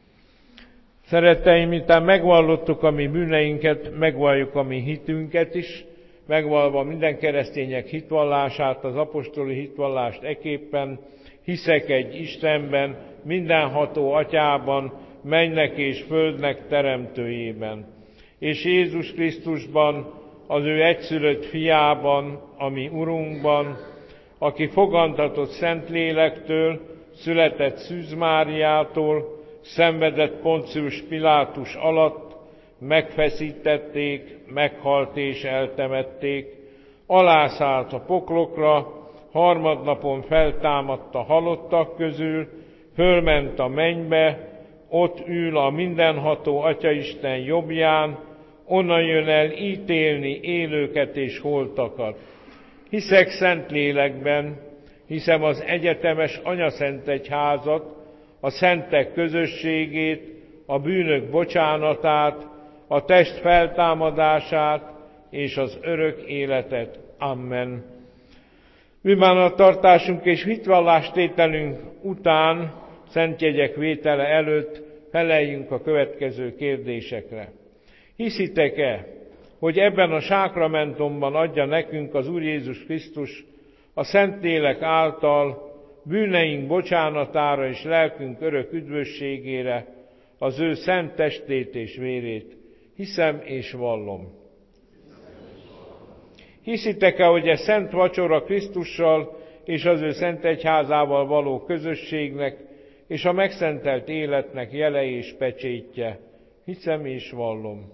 Szeretteim, miután megvallottuk a mi bűneinket, megvalljuk a mi hitünket is, megvalva minden keresztények hitvallását, az apostoli hitvallást eképpen: hiszek egy Istenben, mindenható Atyában, mennek és földnek teremtőjében, és Jézus Krisztusban, az ő egyszülött fiában, a mi Urunkban, aki fogantatott Szentlélektől, született Szűz Máriától, szenvedett Poncius Pilátus alatt, megfeszítették, meghalt és eltemették, alászállt a poklokra, harmadnapon feltámadt a halottak közül, fölment a mennybe, ott ül a mindenható Atyaisten jobbján, onnan jön el ítélni élőket és holtakat. Hiszek Szentlélekben, hiszem az egyetemes anyaszentegyházat, a szentek közösségét, a bűnök bocsánatát, a test feltámadását és az örök életet. Amen. Bűnbánattartásunk és hitvallástételünk után, szentjegyek vétele előtt feleljünk a következő kérdésekre. Hiszitek-e, hogy ebben a sákramentumban adja nekünk az Úr Jézus Krisztus a Szentlélek által bűneink bocsánatára és lelkünk örök üdvösségére az ő szent testét és vérét? Hiszem és vallom. Hiszitek-e, hogy ez szent vacsora Krisztussal és az ő szent egyházával való közösségnek és a megszentelt életnek jele és pecsétje? Hiszem és vallom.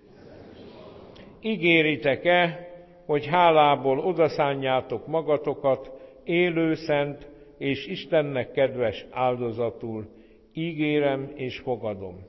Ígéritek-e, hogy hálából odaszánjátok magatokat élő, szent és Istennek kedves áldozatul? Ígérem és fogadom.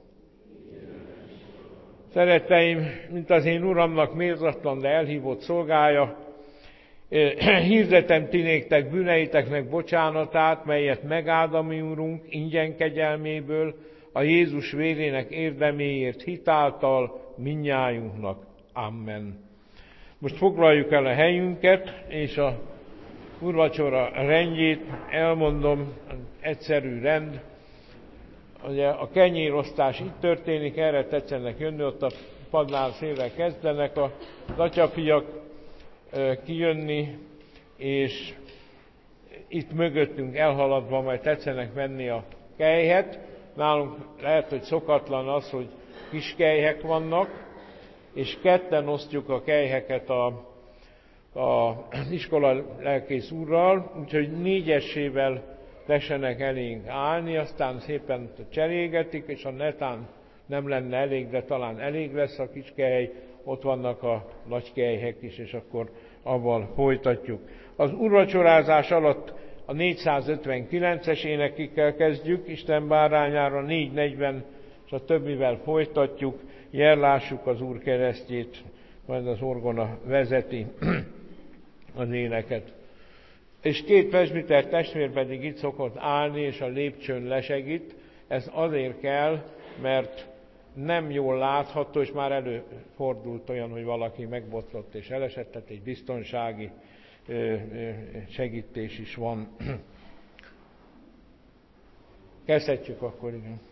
Szeretteim, mint az én Uramnak méltatlan, de elhívott szolgája, hirdetem ti néktek bűneiteknek bocsánatát, melyet megáld a mi Urunk ingyen kegyelméből, a Jézus vérének érdeméért hitáltal mindnyájunknak. Amen. Most foglaljuk el a helyünket, és a úrvacsora rendjét elmondom, egyszerű rend. Ugye a kenyérosztás itt történik, erre tetszenek jönni, ott a padnál szélre kezdenek az atyafiak kijönni, és itt mögöttünk elhaladva majd tetszenek venni a kelyhet. Nálunk lehet, hogy szokatlan az, hogy kis kelyhek vannak, és ketten osztjuk a kelyheket a, a iskola lelkész úrral, úgyhogy négyesével tessenek elénk állni, aztán szépen cserégetik, és ha netán nem lenne elég, de talán elég lesz a kis kely, ott vannak a nagy kelyhek is, és akkor avval folytatjuk. Az úrvacsorázás alatt a négyszázötvenkilences énekikkel kezdjük, Isten bárányára négyszáznegyven, és a többivel folytatjuk, jellássuk az Úr keresztjét, majd az orgona vezeti az éneket. És két presbiter testvér pedig itt szokott állni, és a lépcsőn lesegít. Ez azért kell, mert nem jól látható, és már előfordult olyan, hogy valaki megbotlott és elesett, tehát egy biztonsági segítés is van. Kezdhetjük akkor, igen.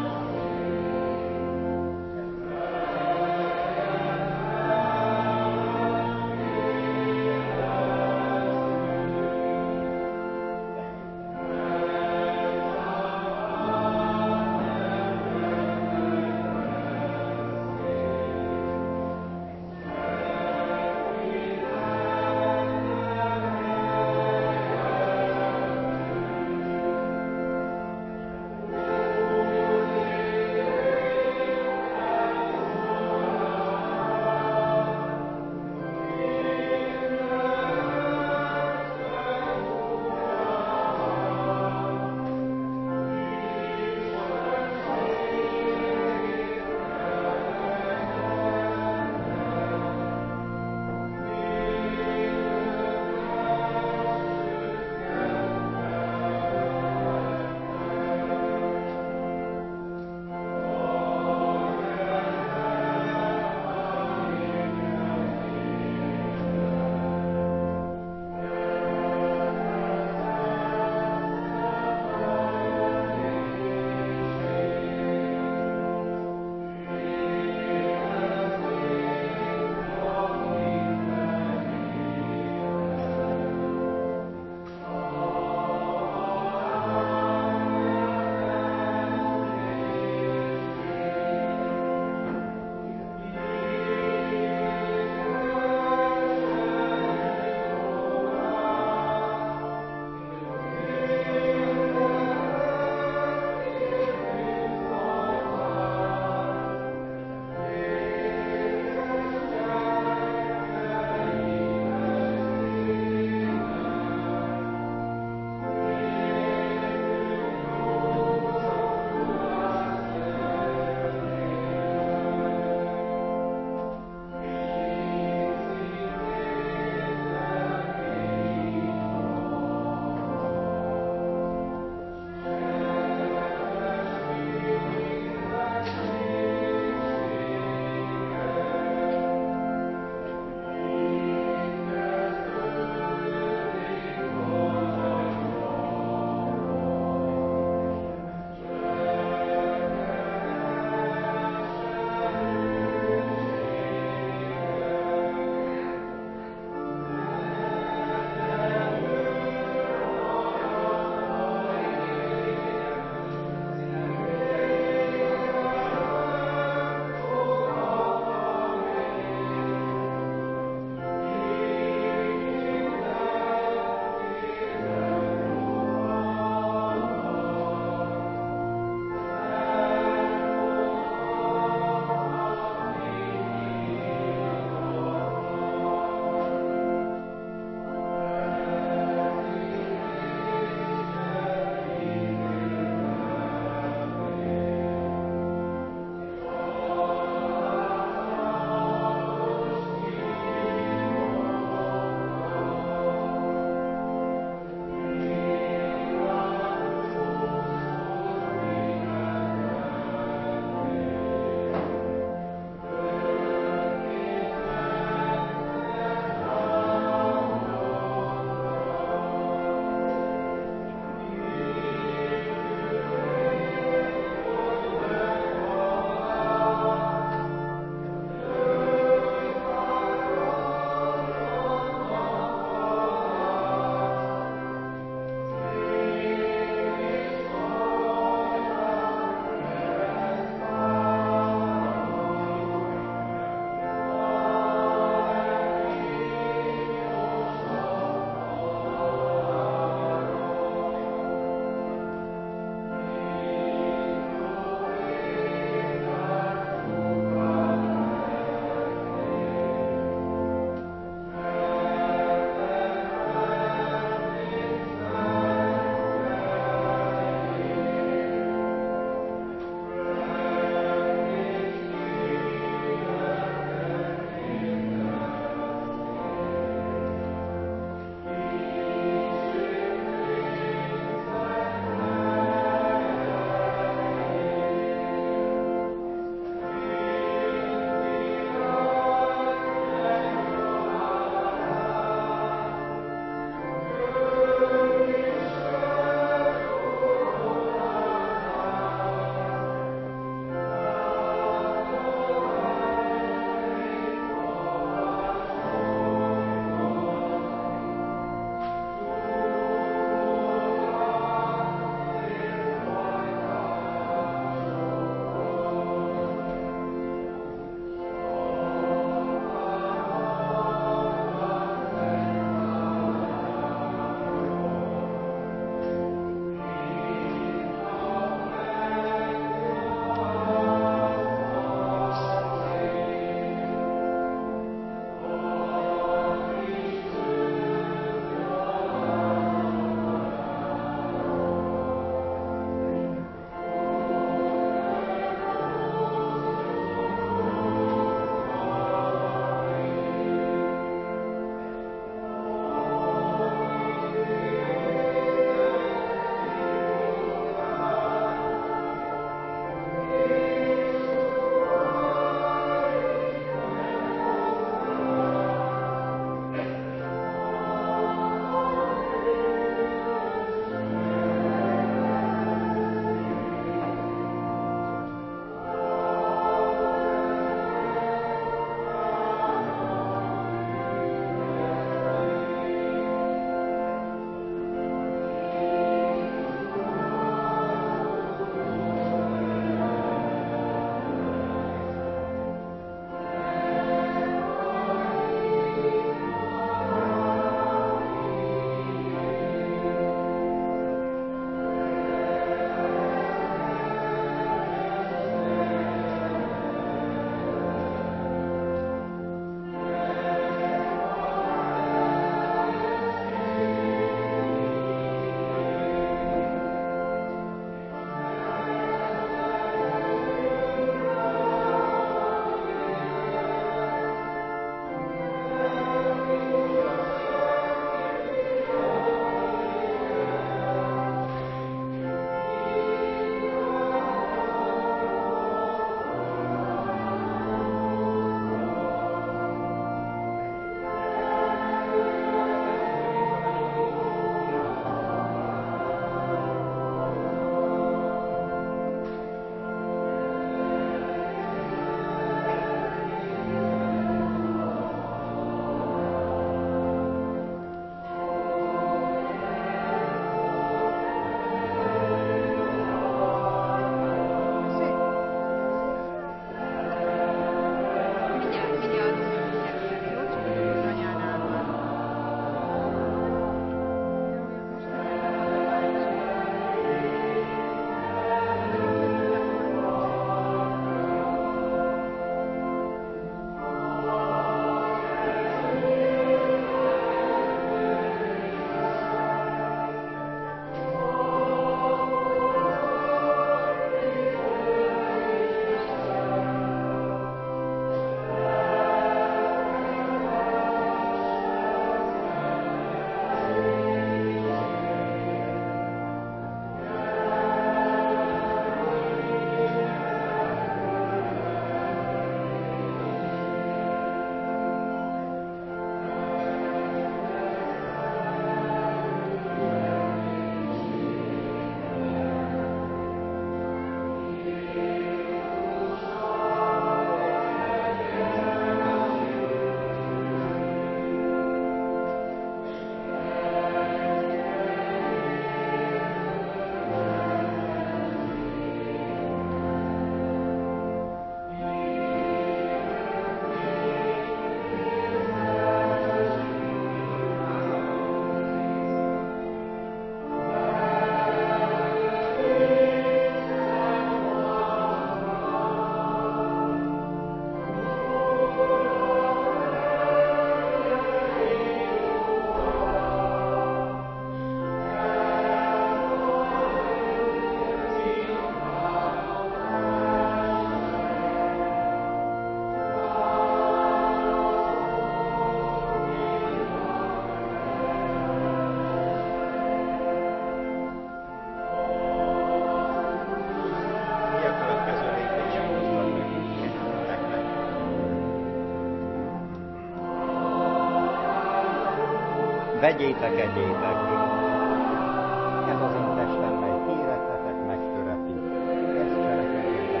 vegyétek, egyétek. Ez az én testem, mely ti érettetek megtöreti. Ezt cselekedjetek.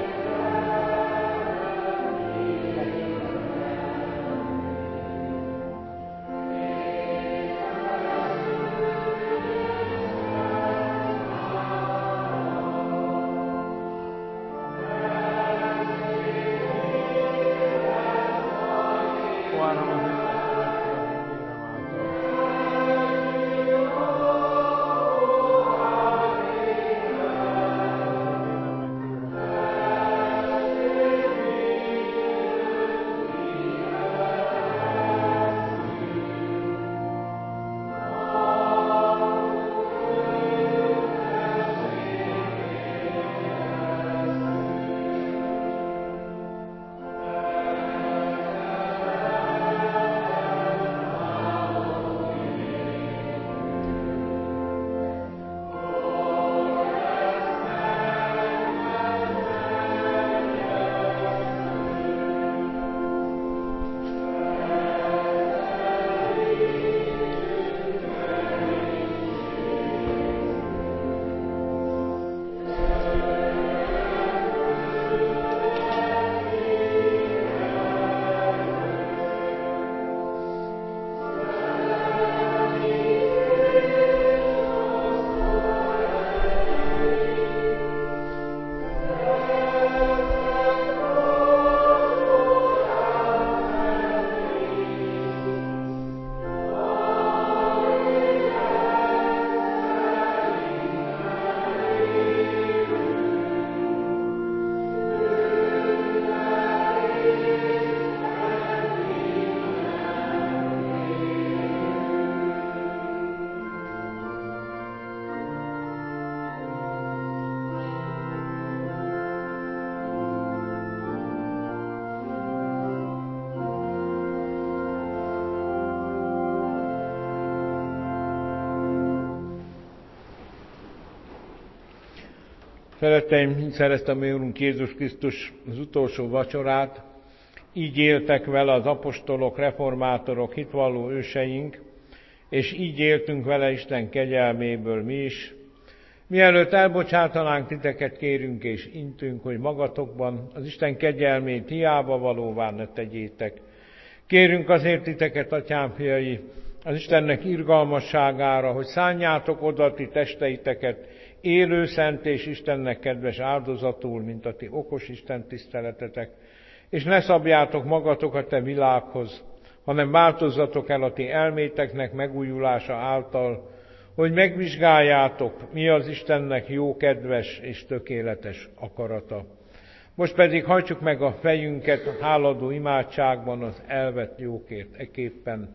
Szeretteim, így szerezte a mi Úrunk Jézus Krisztus az utolsó vacsorát, így éltek vele az apostolok, reformátorok, hitvalló őseink, és így éltünk vele Isten kegyelméből mi is. Mielőtt elbocsátanánk titeket, kérünk és intünk, hogy magatokban az Isten kegyelmét hiába valóvá ne tegyétek. Kérünk azért titeket, atyám fiai, az Istennek irgalmasságára, hogy szánjátok oda ti testeiteket élő, szent és Istennek kedves áldozatul, mint a ti okos Isten tiszteletetek, és ne szabjátok magatokat a világhoz, hanem változzatok el a ti elméteknek megújulása által, hogy megvizsgáljátok, mi az Istennek jó, kedves és tökéletes akarata. Most pedig hajtsuk meg a fejünket háladó imádságban az elvett jókért eképpen.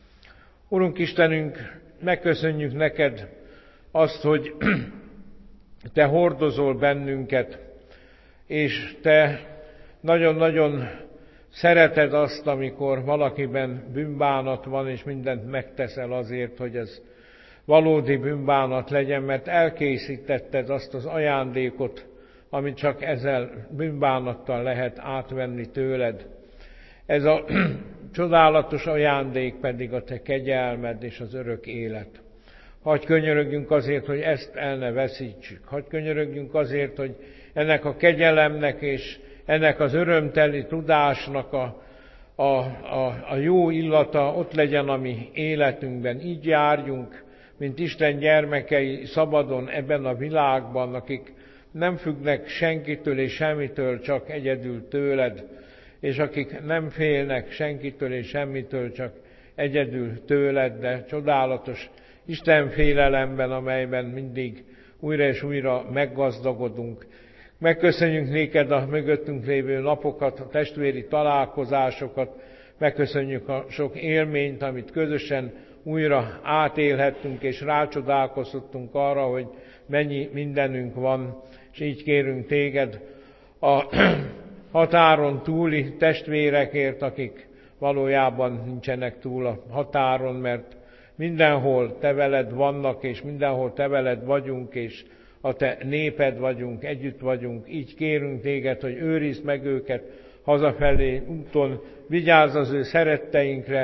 Urunk Istenünk, megköszönjük neked azt, hogy te hordozol bennünket, és te nagyon-nagyon szereted azt, amikor valakiben bűnbánat van, és mindent megteszel azért, hogy ez valódi bűnbánat legyen, mert elkészítetted azt az ajándékot, amit csak ezzel bűnbánattal lehet átvenni tőled. Ez a csodálatos ajándék pedig a te kegyelmed és az örök élet. Hadd könyörögjünk azért, hogy ezt el ne veszítsük. Hadd könyörögjünk azért, hogy ennek a kegyelemnek és ennek az örömteli tudásnak a, a, a, a jó illata ott legyen a mi életünkben. Így járjunk, mint Isten gyermekei szabadon ebben a világban, akik nem függnek senkitől és semmitől, csak egyedül tőled, és akik nem félnek senkitől és semmitől, csak egyedül tőled, de csodálatos Isten félelemben, amelyben mindig újra és újra meggazdagodunk. Megköszönjük néked a mögöttünk lévő napokat, a testvéri találkozásokat, megköszönjük a sok élményt, amit közösen újra átélhettünk, és rácsodálkoztunk arra, hogy mennyi mindenünk van, és így kérünk téged a határon túli testvérekért, akik valójában nincsenek túl a határon, mert mindenhol te veled vannak, és mindenhol te veled vagyunk, és a te néped vagyunk, együtt vagyunk. Így kérünk téged, hogy őrizd meg őket hazafelé úton, vigyázz az ő szeretteinkre,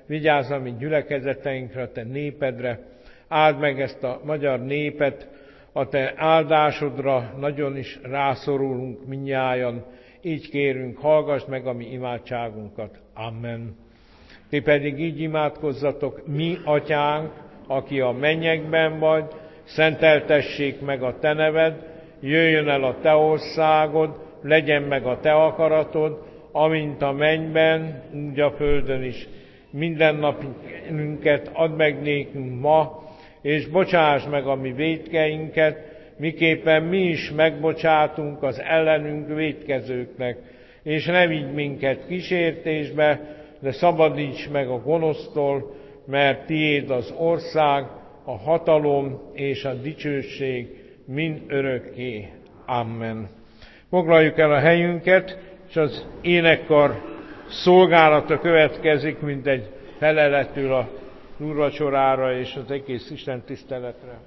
vigyázz a mi gyülekezeteinkre, a te népedre, áld meg ezt a magyar népet, a te áldásodra nagyon is rászorulunk mindnyájan, így kérünk, hallgass meg a mi imádságunkat. Amen. Ti pedig így imádkozzatok: mi atyánk, aki a mennyekben vagy, szenteltessék meg a te neved, jöjjön el a te országod, legyen meg a te akaratod, amint a mennyben, úgy a földön is. Minden napünket add meg nékünk ma, és bocsáss meg a mi vétkeinket, miképpen mi is megbocsátunk az ellenünk vétkezőknek. És ne vigy minket kísértésbe, de szabadíts meg a gonosztól, mert tiéd az ország, a hatalom és a dicsőség mind örökké. Amen. Foglaljuk el a helyünket, és az énekkar szolgálata következik, mint egy feleletül a úrvacsorára és az egész Isten tiszteletre.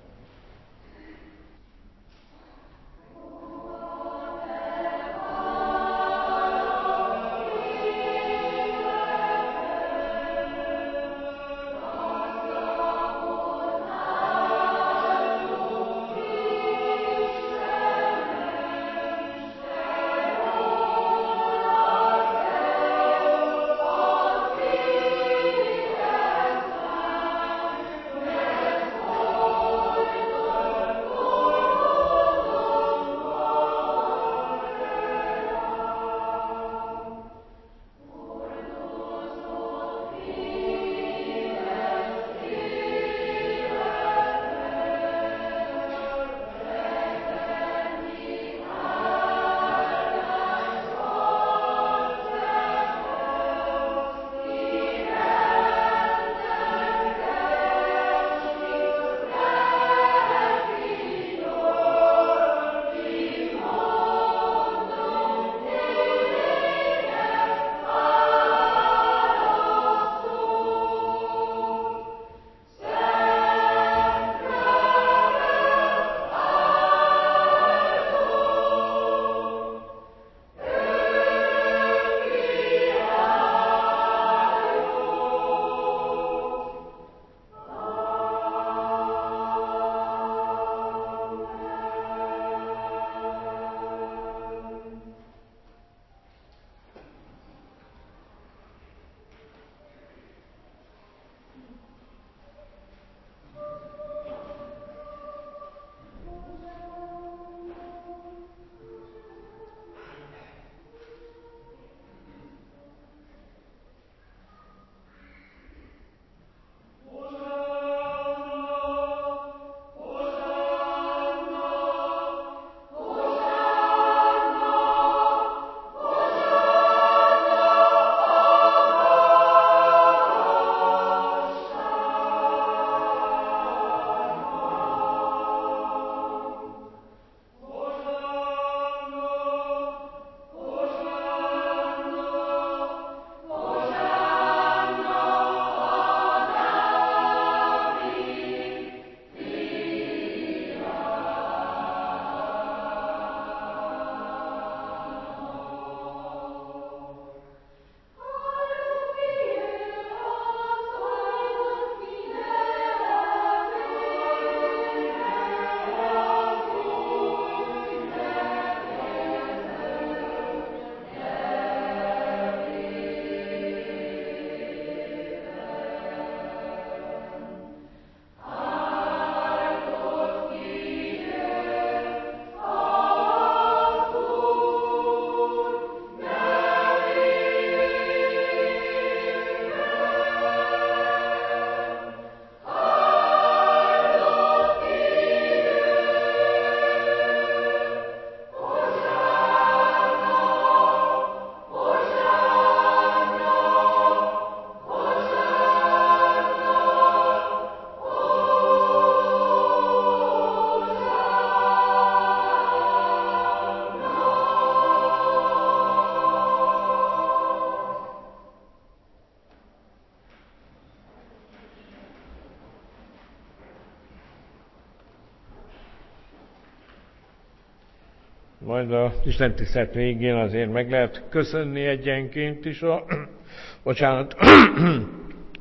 Majd a istentisztelet végén azért meg lehet köszönni egyenként is a, bocsánat,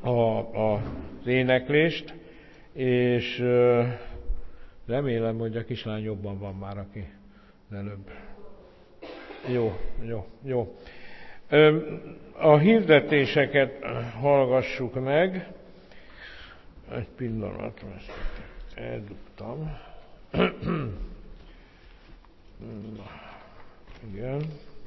a, a, az éneklést, és remélem, hogy a kislány jobban van már, aki előbb. Jó, jó, jó. A hirdetéseket hallgassuk meg. Egy pillanat, ezt eldugtam. Igen.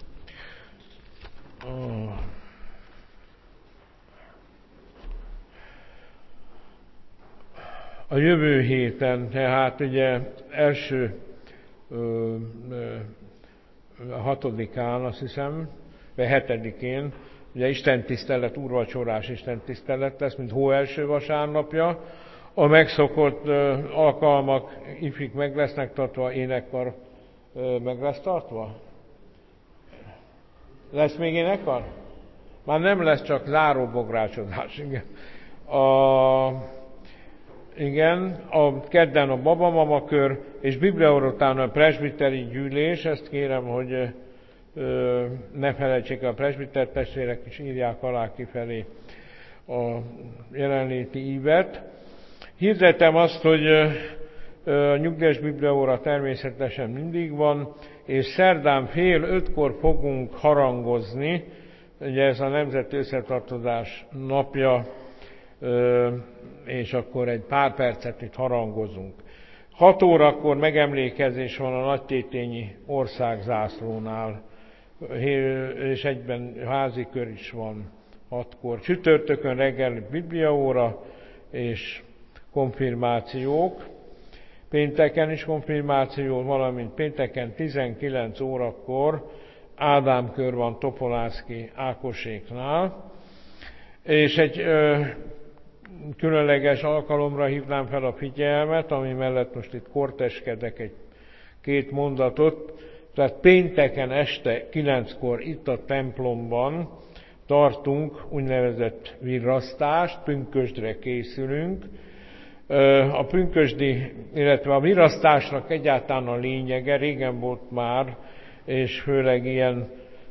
A jövő héten, tehát ugye első ö, ö, hatodikán, azt hiszem, vagy hetedikén, ugye istentisztelet, úrvacsorás istentisztelet lesz, mint hó első vasárnapja. A megszokott ö, alkalmak, ifik meg lesznek tartva, énekkar ö, meg lesz tartva? Lesz még énekkar? Már nem lesz, csak záróbográcsodás, igen. A, igen, a kedden a babamama kör, és Bibliaóra után a presbiteri gyűlés, ezt kérem, hogy ö, ne felejtsék, a presbiter testvérek is írják alá kifelé a jelenléti ívet. Hirdetem azt, hogy a nyugdíjas Bibliaóra természetesen mindig van, és szerdán fél ötkor fogunk harangozni, ugye ez a Nemzeti Összetartozás napja, és akkor egy pár percet itt harangozunk. Hat órakor megemlékezés van a nagytétényi országzászlónál, és egyben házi kör is van hatkor. Csütörtökön reggel bibliaóra és konfirmációk. Pénteken is konfirmáció, valamint pénteken tizenkilenc órakor Ádám kör van Topolászki Ákoséknál, és egy ö, különleges alkalomra hívnám fel a figyelmet, ami mellett most itt korteskedek egy két mondatot. Tehát pénteken este kilenckor itt a templomban tartunk úgynevezett virrasztást, pünkösdre készülünk. A pünkösdi, illetve a virrasztásnak egyáltalán a lényege, régen volt már, és főleg ilyen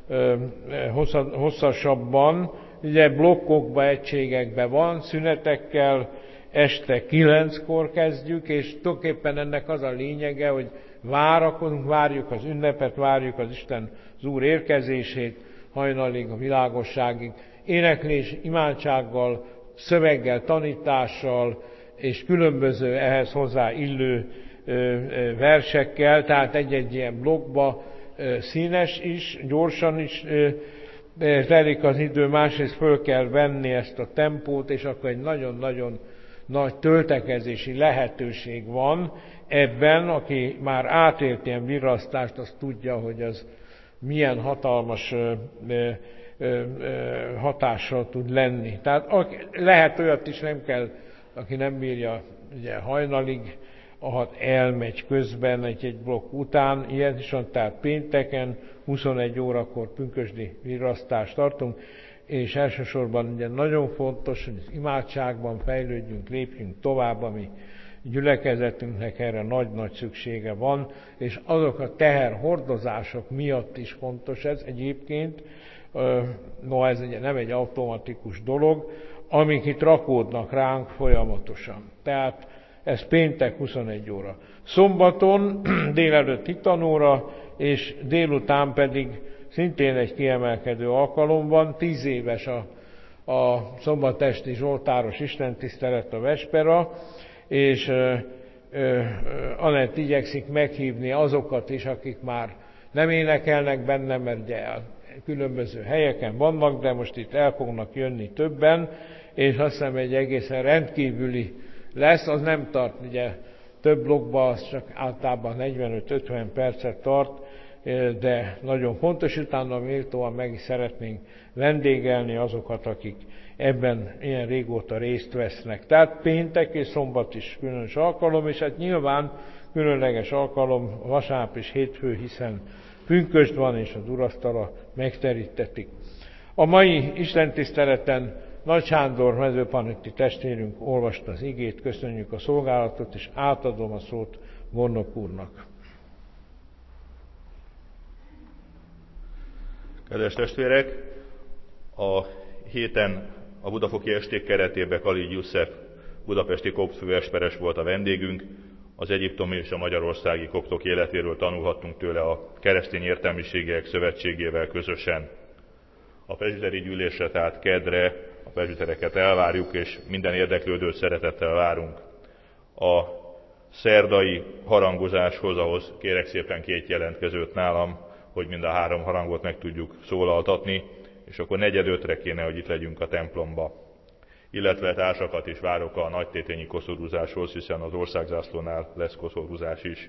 hosszasabban, ugye blokkokba, egységekbe van, szünetekkel, este kilenckor kezdjük, és tulajdonképpen ennek az a lényege, hogy várakozunk, várjuk az ünnepet, várjuk az Isten, az Úr érkezését, hajnalig, a világosságig, éneklés, imádsággal, szöveggel, tanítással, és különböző ehhez hozzá illő versekkel, tehát egy-egy ilyen blokkba színes is, gyorsan is telik az idő, másrészt föl kell venni ezt a tempót, és akkor egy nagyon-nagyon nagy töltekezési lehetőség van ebben, aki már átélt ilyen virrasztást, az tudja, hogy az milyen hatalmas hatással tud lenni. Tehát lehet olyat is, nem kell, aki nem bírja ugye hajnalig, ahat elmegy közben egy-egy blokk után, ilyen is van, tehát pénteken huszonegy órakor pünkösdi virrasztást tartunk, és elsősorban ugye nagyon fontos, hogy az imádságban fejlődjünk, lépjünk tovább, ami gyülekezetünknek erre nagy-nagy szüksége van, és azok a teherhordozások miatt is fontos ez egyébként, no ez ugye nem egy automatikus dolog, amik itt rakódnak ránk folyamatosan. Tehát ez péntek huszonegy óra. Szombaton délelőtt titanóra, és délután pedig szintén egy kiemelkedő alkalom van, tíz éves a, a szombatesti zsoltáros istentisztelet, a vespera, és ö, ö, Anett igyekszik meghívni azokat is, akik már nem énekelnek benne, mert ugye különböző helyeken vannak, de most itt el fognak jönni többen, és azt hiszem egy egészen rendkívüli lesz, az nem tart, ugye több blokkban, az csak általában negyvenöt-ötven percet tart, de nagyon fontos, utána méltóan meg is szeretnénk vendégelni azokat, akik ebben ilyen régóta részt vesznek. Tehát péntek és szombat is különös alkalom, és hát nyilván különleges alkalom vasárnap és hétfő, hiszen pünkösd van, és az urasztala megterítetik. A mai istentiszteleten Nagy Sándor mezőpanetti testvérünk olvasta az igét, köszönjük a szolgálatot, és átadom a szót Gondok úrnak. Kedves testvérek, a héten A budafoki esték keretében Khalid Youssef budapesti kopt főesperes volt a vendégünk. Az egyiptomi és a magyarországi koptok életéről tanulhattunk tőle a Keresztény Értelmiségiek Szövetségével közösen. A presbiteri gyűlésre, tehát kedre a presbitereket elvárjuk, és minden érdeklődőt szeretettel várunk. A szerdai harangozáshoz, ahhoz kérek szépen két jelentkezőt nálam, hogy mind a három harangot meg tudjuk szólaltatni, és akkor negyed ötre kéne, hogy itt legyünk a templomba. Illetve társakat is várok a nagytétényi koszorúzáshoz, hiszen az országzászlónál lesz koszorúzás is.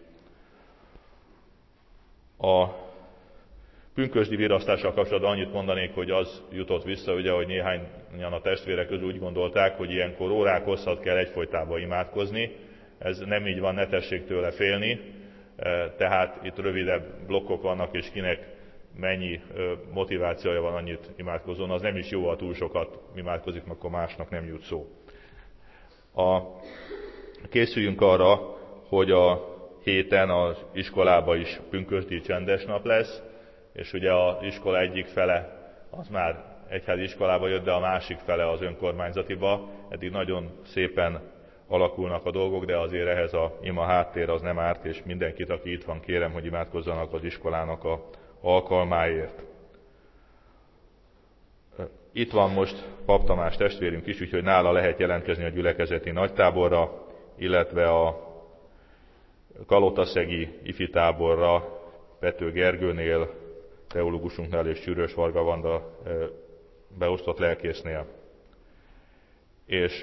A pünkösdi virasztással kapcsolatban annyit mondanék, hogy az jutott vissza, ugye, hogy néhányan a testvérek közül úgy gondolták, hogy ilyenkor órák hosszat kell egyfolytában imádkozni. Ez nem így van, ne tessék tőle félni. Tehát itt rövidebb blokkok vannak, és kinek mennyi motivációja van, annyit imádkozzon. Az nem is jó, ha túl sokat imádkozik, akkor másnak nem jut szó. A, készüljünk arra, hogy a héten az iskolában is pünkösdi csendes nap lesz, és ugye az iskola egyik fele az már egyházi iskolába jött, de a másik fele az önkormányzatiba. Eddig nagyon szépen alakulnak a dolgok, de azért ehhez a ima háttér az nem árt, és mindenkit, aki itt van, kérem, hogy imádkozzanak az iskolának a alkalmáért. Itt van most Pap Tamás testvérünk is, úgyhogy nála lehet jelentkezni a gyülekezeti nagytáborra, illetve a kalotaszegi ifitáborra Pető Gergőnél, teológusunknál és Csűrös Varga Vanda beosztott lelkésznél. És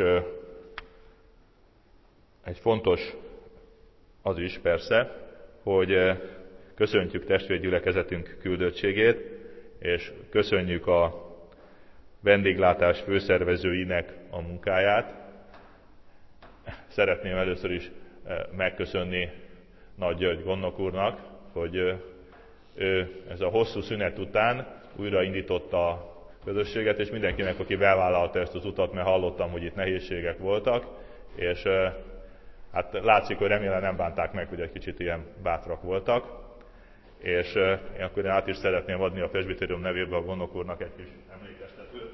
egy fontos az is persze, hogy köszöntjük testvérgyülekezetünk küldöttségét, és köszönjük a vendéglátás főszervezőinek a munkáját. Szeretném először is megköszönni Nagy György gondnok úrnak, hogy ő ez a hosszú szünet után újra indította a közösséget, és mindenkinek, aki bevállalta ezt az utat, mert hallottam, hogy itt nehézségek voltak, és hát látszik, hogy remélem nem bánták meg, hogy egy kicsit ilyen bátrak voltak. És én akkor át is szeretném adni a presbitérium nevében a gondnok úrnak egy kis emlékeztetőt.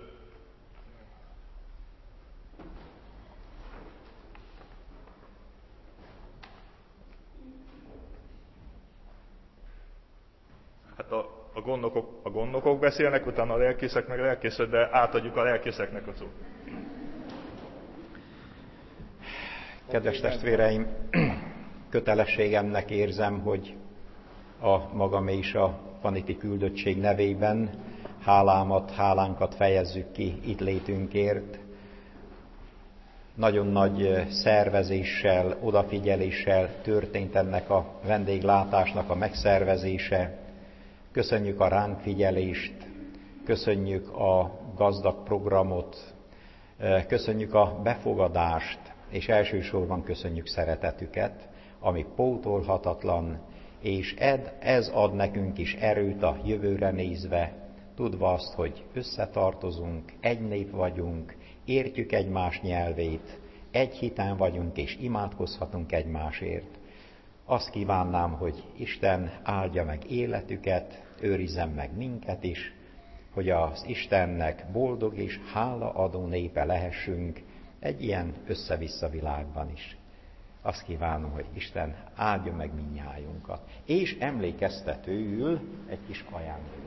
Hát a, a, gondnokok, a gondnokok beszélnek, utána a lelkészek meg a lelkészek, de átadjuk a lelkészeknek a szót. Kedves testvéreim, kötelességemnek érzem, hogy a magam és a Vanity küldöttség nevében hálámat, hálánkat fejezzük ki itt létünkért. Nagyon nagy szervezéssel, odafigyeléssel történt ennek a vendéglátásnak a megszervezése. Köszönjük a ránk figyelést, köszönjük a gazdag programot, köszönjük a befogadást, és elsősorban köszönjük szeretetüket, ami pótolhatatlan, és ed, ez ad nekünk is erőt a jövőre nézve, tudva azt, hogy összetartozunk, egy nép vagyunk, értjük egymás nyelvét, egy hiten vagyunk, és imádkozhatunk egymásért. Azt kívánnám, hogy Isten áldja meg életüket, őrizzen meg minket is, hogy az Istennek boldog és hálaadó népe lehessünk egy ilyen össze-vissza világban is. Azt kívánom, hogy Isten áldja meg mindnyájunkat. És emlékeztetőül egy kis ajándék.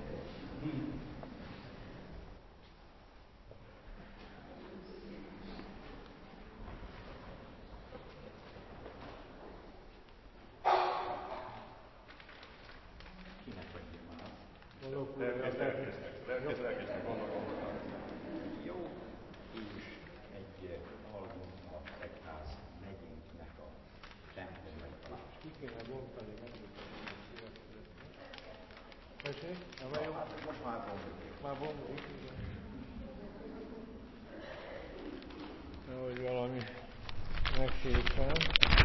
Jó, és egy album a egyház megyénknek a templomban. Ki kéne bontani, nem Tessék? Nem jó? Most már bomlik. Már bomlik, igen. Nehogy valami megsértsen.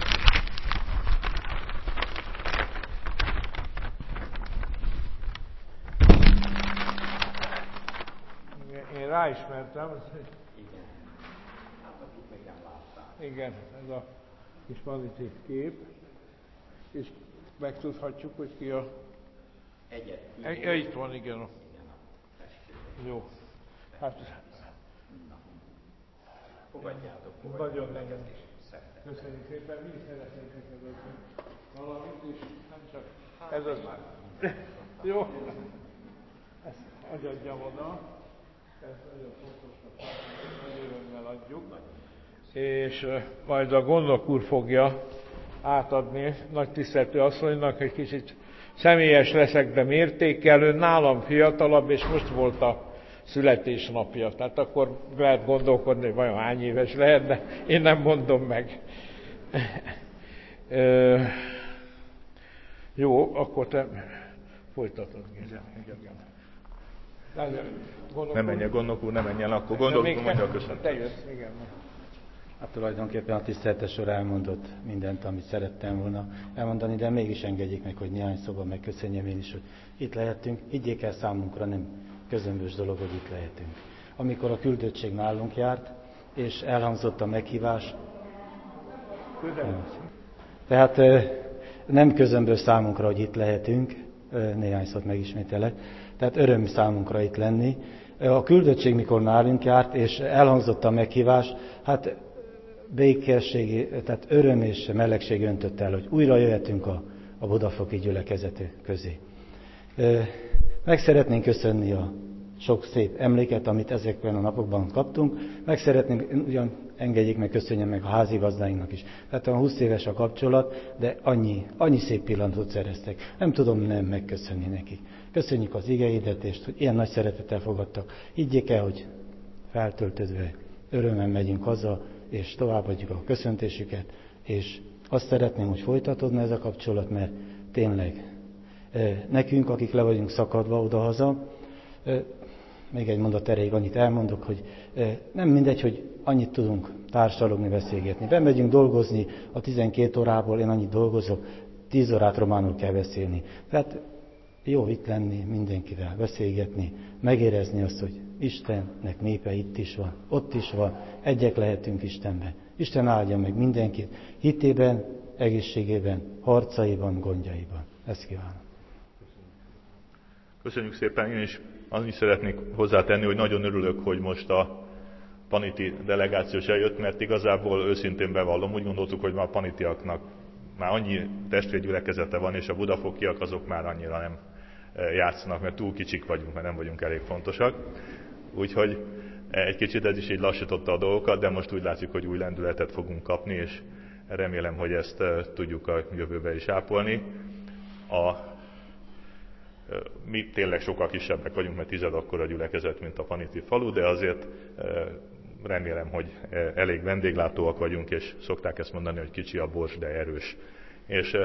Én ráismertem. Igen. Hát akik még nem látták. Igen, ez a kis Vanity kép. És megtudhatjuk, hogy ki a... Egyet. Ja, itt van, igen. Igen, a Jó. Hát... Fogadjátok, Nagyon legyen. Köszönjük szépen, mi is szeretnénk neked valamit, és nem csak ez az már. Jó? Ezt adjam oda. Ezt nagyon fontosnak, nagy örömmel adjuk. És majd a gondnok úr fogja átadni nagy tiszteletű asszonynak, egy kicsit személyes leszek, de mértékelő, nálam fiatalabb, és most volt a születésnapja. Tehát akkor lehet gondolkodni, hogy vajon hány éves lehet, de én nem mondom meg. Ö, jó, akkor te folytatod. Igen, igen. Nem menjen, gondnok úr, nem menjen, akkor gondolok, hogy mondja a köszöntést. Te jössz, igen. Hát tulajdonképpen a tiszteletes úr elmondott mindent, amit szerettem volna elmondani, de mégis engedjék meg, hogy néhány szóban megköszönjem én is, hogy itt lehetünk. Higgyék el, számunkra nem közömbös dolog, hogy itt lehetünk. Amikor a küldöttség nálunk járt, és elhangzott a meghívás, tehát nem közömbös számunkra, hogy itt lehetünk, néhány szót megismételek, tehát öröm számunkra itt lenni. A küldöttség mikor nálunk járt, és elhangzott a meghívás, hát békesség, tehát öröm és melegség öntött el, hogy újra jöhetünk a, a budafoki gyülekezet közé. Meg szeretnénk köszönni a sok szép emléket, amit ezekben a napokban kaptunk. Meg szeretnénk, ugyan engedjék meg, köszönjem meg a házigazdáinknak is. Tehát a húsz éves a kapcsolat, de annyi, annyi szép pillanatot szereztek. Nem tudom nem megköszönni nekik. Köszönjük az igehirdetést, hogy ilyen nagy szeretettel fogadtak. Higgyék el, hogy feltöltődve örömmel megyünk haza, és továbbadjuk a köszöntésüket, és azt szeretném, hogy folytatódna ez a kapcsolat, mert tényleg nekünk, akik le vagyunk szakadva odahaza, még egy mondat erejéig annyit elmondok, hogy nem mindegy, hogy annyit tudunk társalogni, beszélgetni. Bemegyünk dolgozni, a tizenkét órából én annyit dolgozok, tíz órát románul kell beszélni. Tehát jó itt lenni, mindenkivel beszélgetni, megérezni azt, hogy Istennek népe itt is van, ott is van, egyek lehetünk Istenben. Isten áldja meg mindenkit, hitében, egészségében, harcaiban, gondjaiban. Ezt kívánom. Köszönjük szépen, én is annyit szeretnék hozzátenni, hogy nagyon örülök, hogy most a paniti delegáció se jött, mert igazából őszintén bevallom, úgy gondoltuk, hogy már a panitiaknak már annyi testvérgyülekezete van, és a budafokiak azok már annyira nem játszanak, mert túl kicsik vagyunk, mert nem vagyunk elég fontosak. Úgyhogy egy kicsit ez is így lassította a dolgokat, de most úgy látjuk, hogy új lendületet fogunk kapni, és remélem, hogy ezt tudjuk a jövőben is ápolni. A, mi tényleg sokkal kisebbek vagyunk, mert tized akkora gyülekezet, mint a paniti falu, de azért remélem, hogy elég vendéglátóak vagyunk, és szokták ezt mondani, hogy kicsi a bors, de erős. És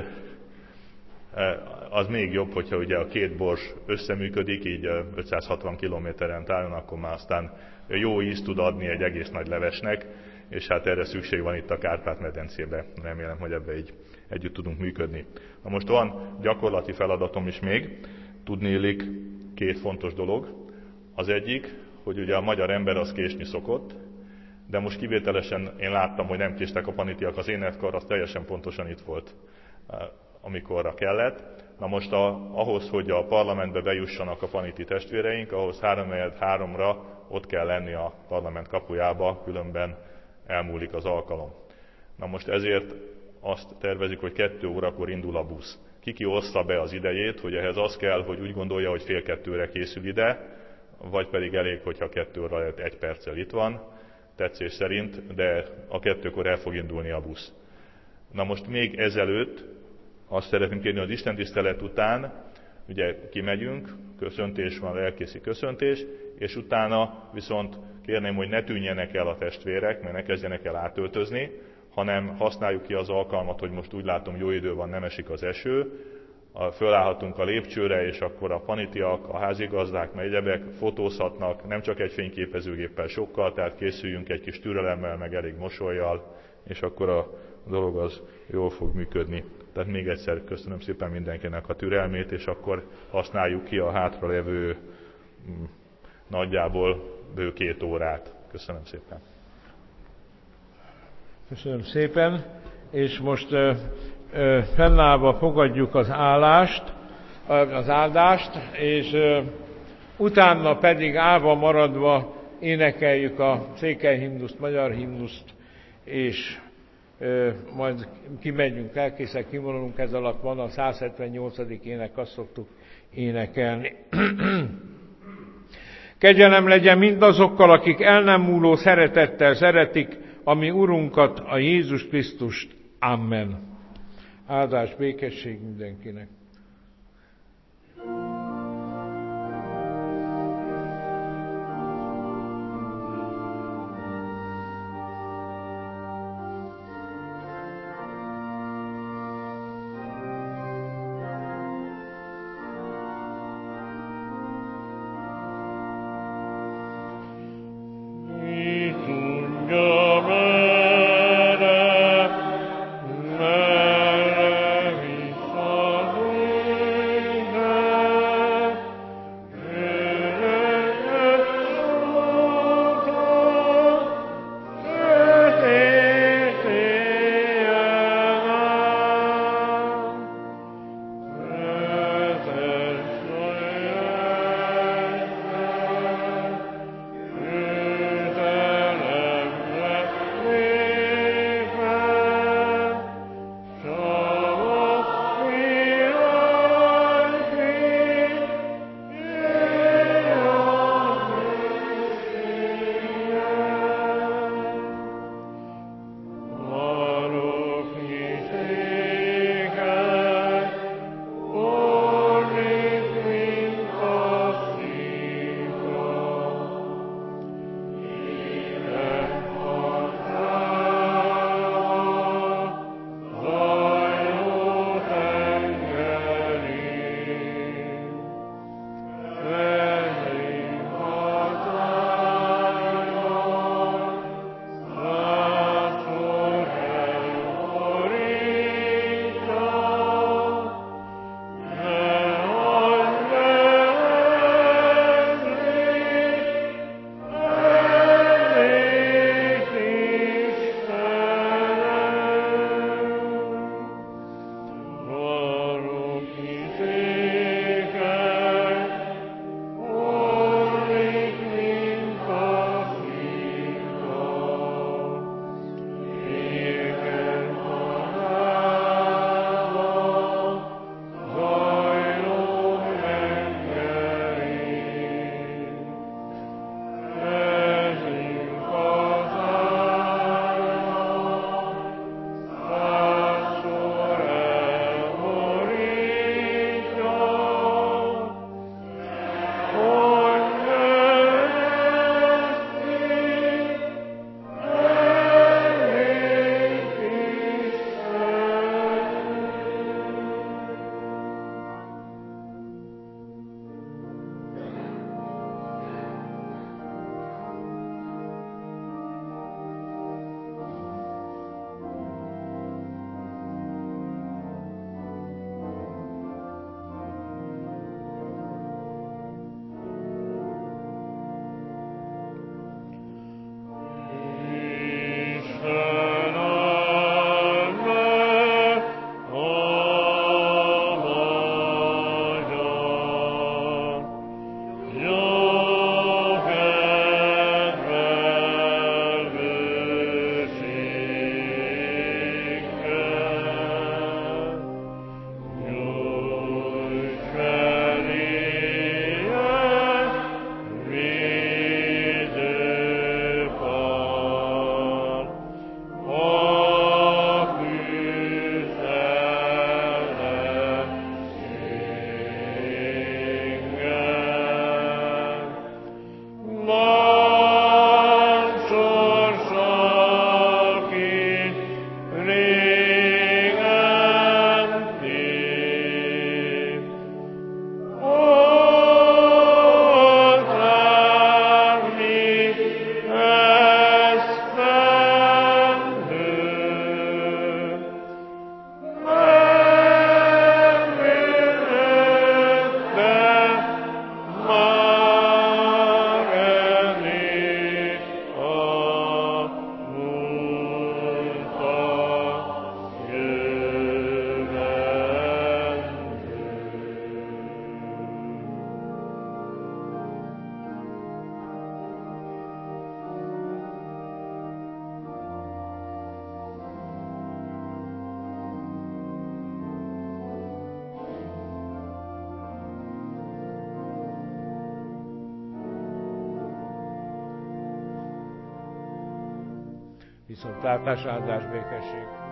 az még jobb, hogyha ugye a két bors összeműködik, így ötszázhatvan kilométeren tájon, akkor már aztán jó ízt tud adni egy egész nagy levesnek, és hát erre szükség van itt a Kárpát-medencében. Remélem, hogy ebbe így együtt tudunk működni. Na most van gyakorlati feladatom is még, tudnélik két fontos dolog. Az egyik, hogy ugye a magyar ember az késni szokott, de most kivételesen én láttam, hogy nem késtek a panitiak, az énekkar az teljesen pontosan itt volt, amikorra kellett. Na most a, ahhoz, hogy a parlamentbe bejussanak a paniti testvéreink, ahhoz háromnegyed háromra ott kell lenni a parlament kapujába, különben elmúlik az alkalom. Na most ezért azt tervezik, hogy kettő órakor indul a busz. Kiki ossza be az idejét, hogy ehhez az kell, hogy úgy gondolja, hogy fél kettőre készül ide, vagy pedig elég, hogyha kettő óra előtt egy perccel itt van, tetszés szerint, de a kettőkor el fog indulni a busz. Na most még ezelőtt azt szeretném kérni, az istentisztelet után, ugye kimegyünk, köszöntés van, lelkészi köszöntés, és utána viszont kérném, hogy ne tűnjenek el a testvérek, mert ne kezdjenek el átöltözni, hanem használjuk ki az alkalmat, hogy most úgy látom, jó idő van, nem esik az eső, fölállhatunk a lépcsőre, és akkor a panitiak, a házigazdák, meg egyebek fotózhatnak, nem csak egy fényképezőgéppel, sokkal, tehát készüljünk egy kis türelemmel, meg elég mosollyal, és akkor a dolog az jól fog működni. Tehát még egyszer köszönöm szépen mindenkinek a türelmét, és akkor használjuk ki a hátralevő nagyjából bő két órát. Köszönöm szépen. Köszönöm szépen, és most ö, ö, fennállva fogadjuk az állást, az áldást, és ö, utána pedig állva maradva énekeljük a székely himnuszt, magyar himnuszt, és ö, majd kimegyünk, lelkészek, kivonulunk, ez alatt van a száz hetvennyolcadik ének, azt szoktuk énekelni. Kegyelem legyen mindazokkal, akik el nem múló szeretettel szeretik a mi Urunkat, a Jézus Krisztust. Amen. Áldás, békesség mindenkinek. Merre visszadunk. Viszontlátás, áldás, békesség!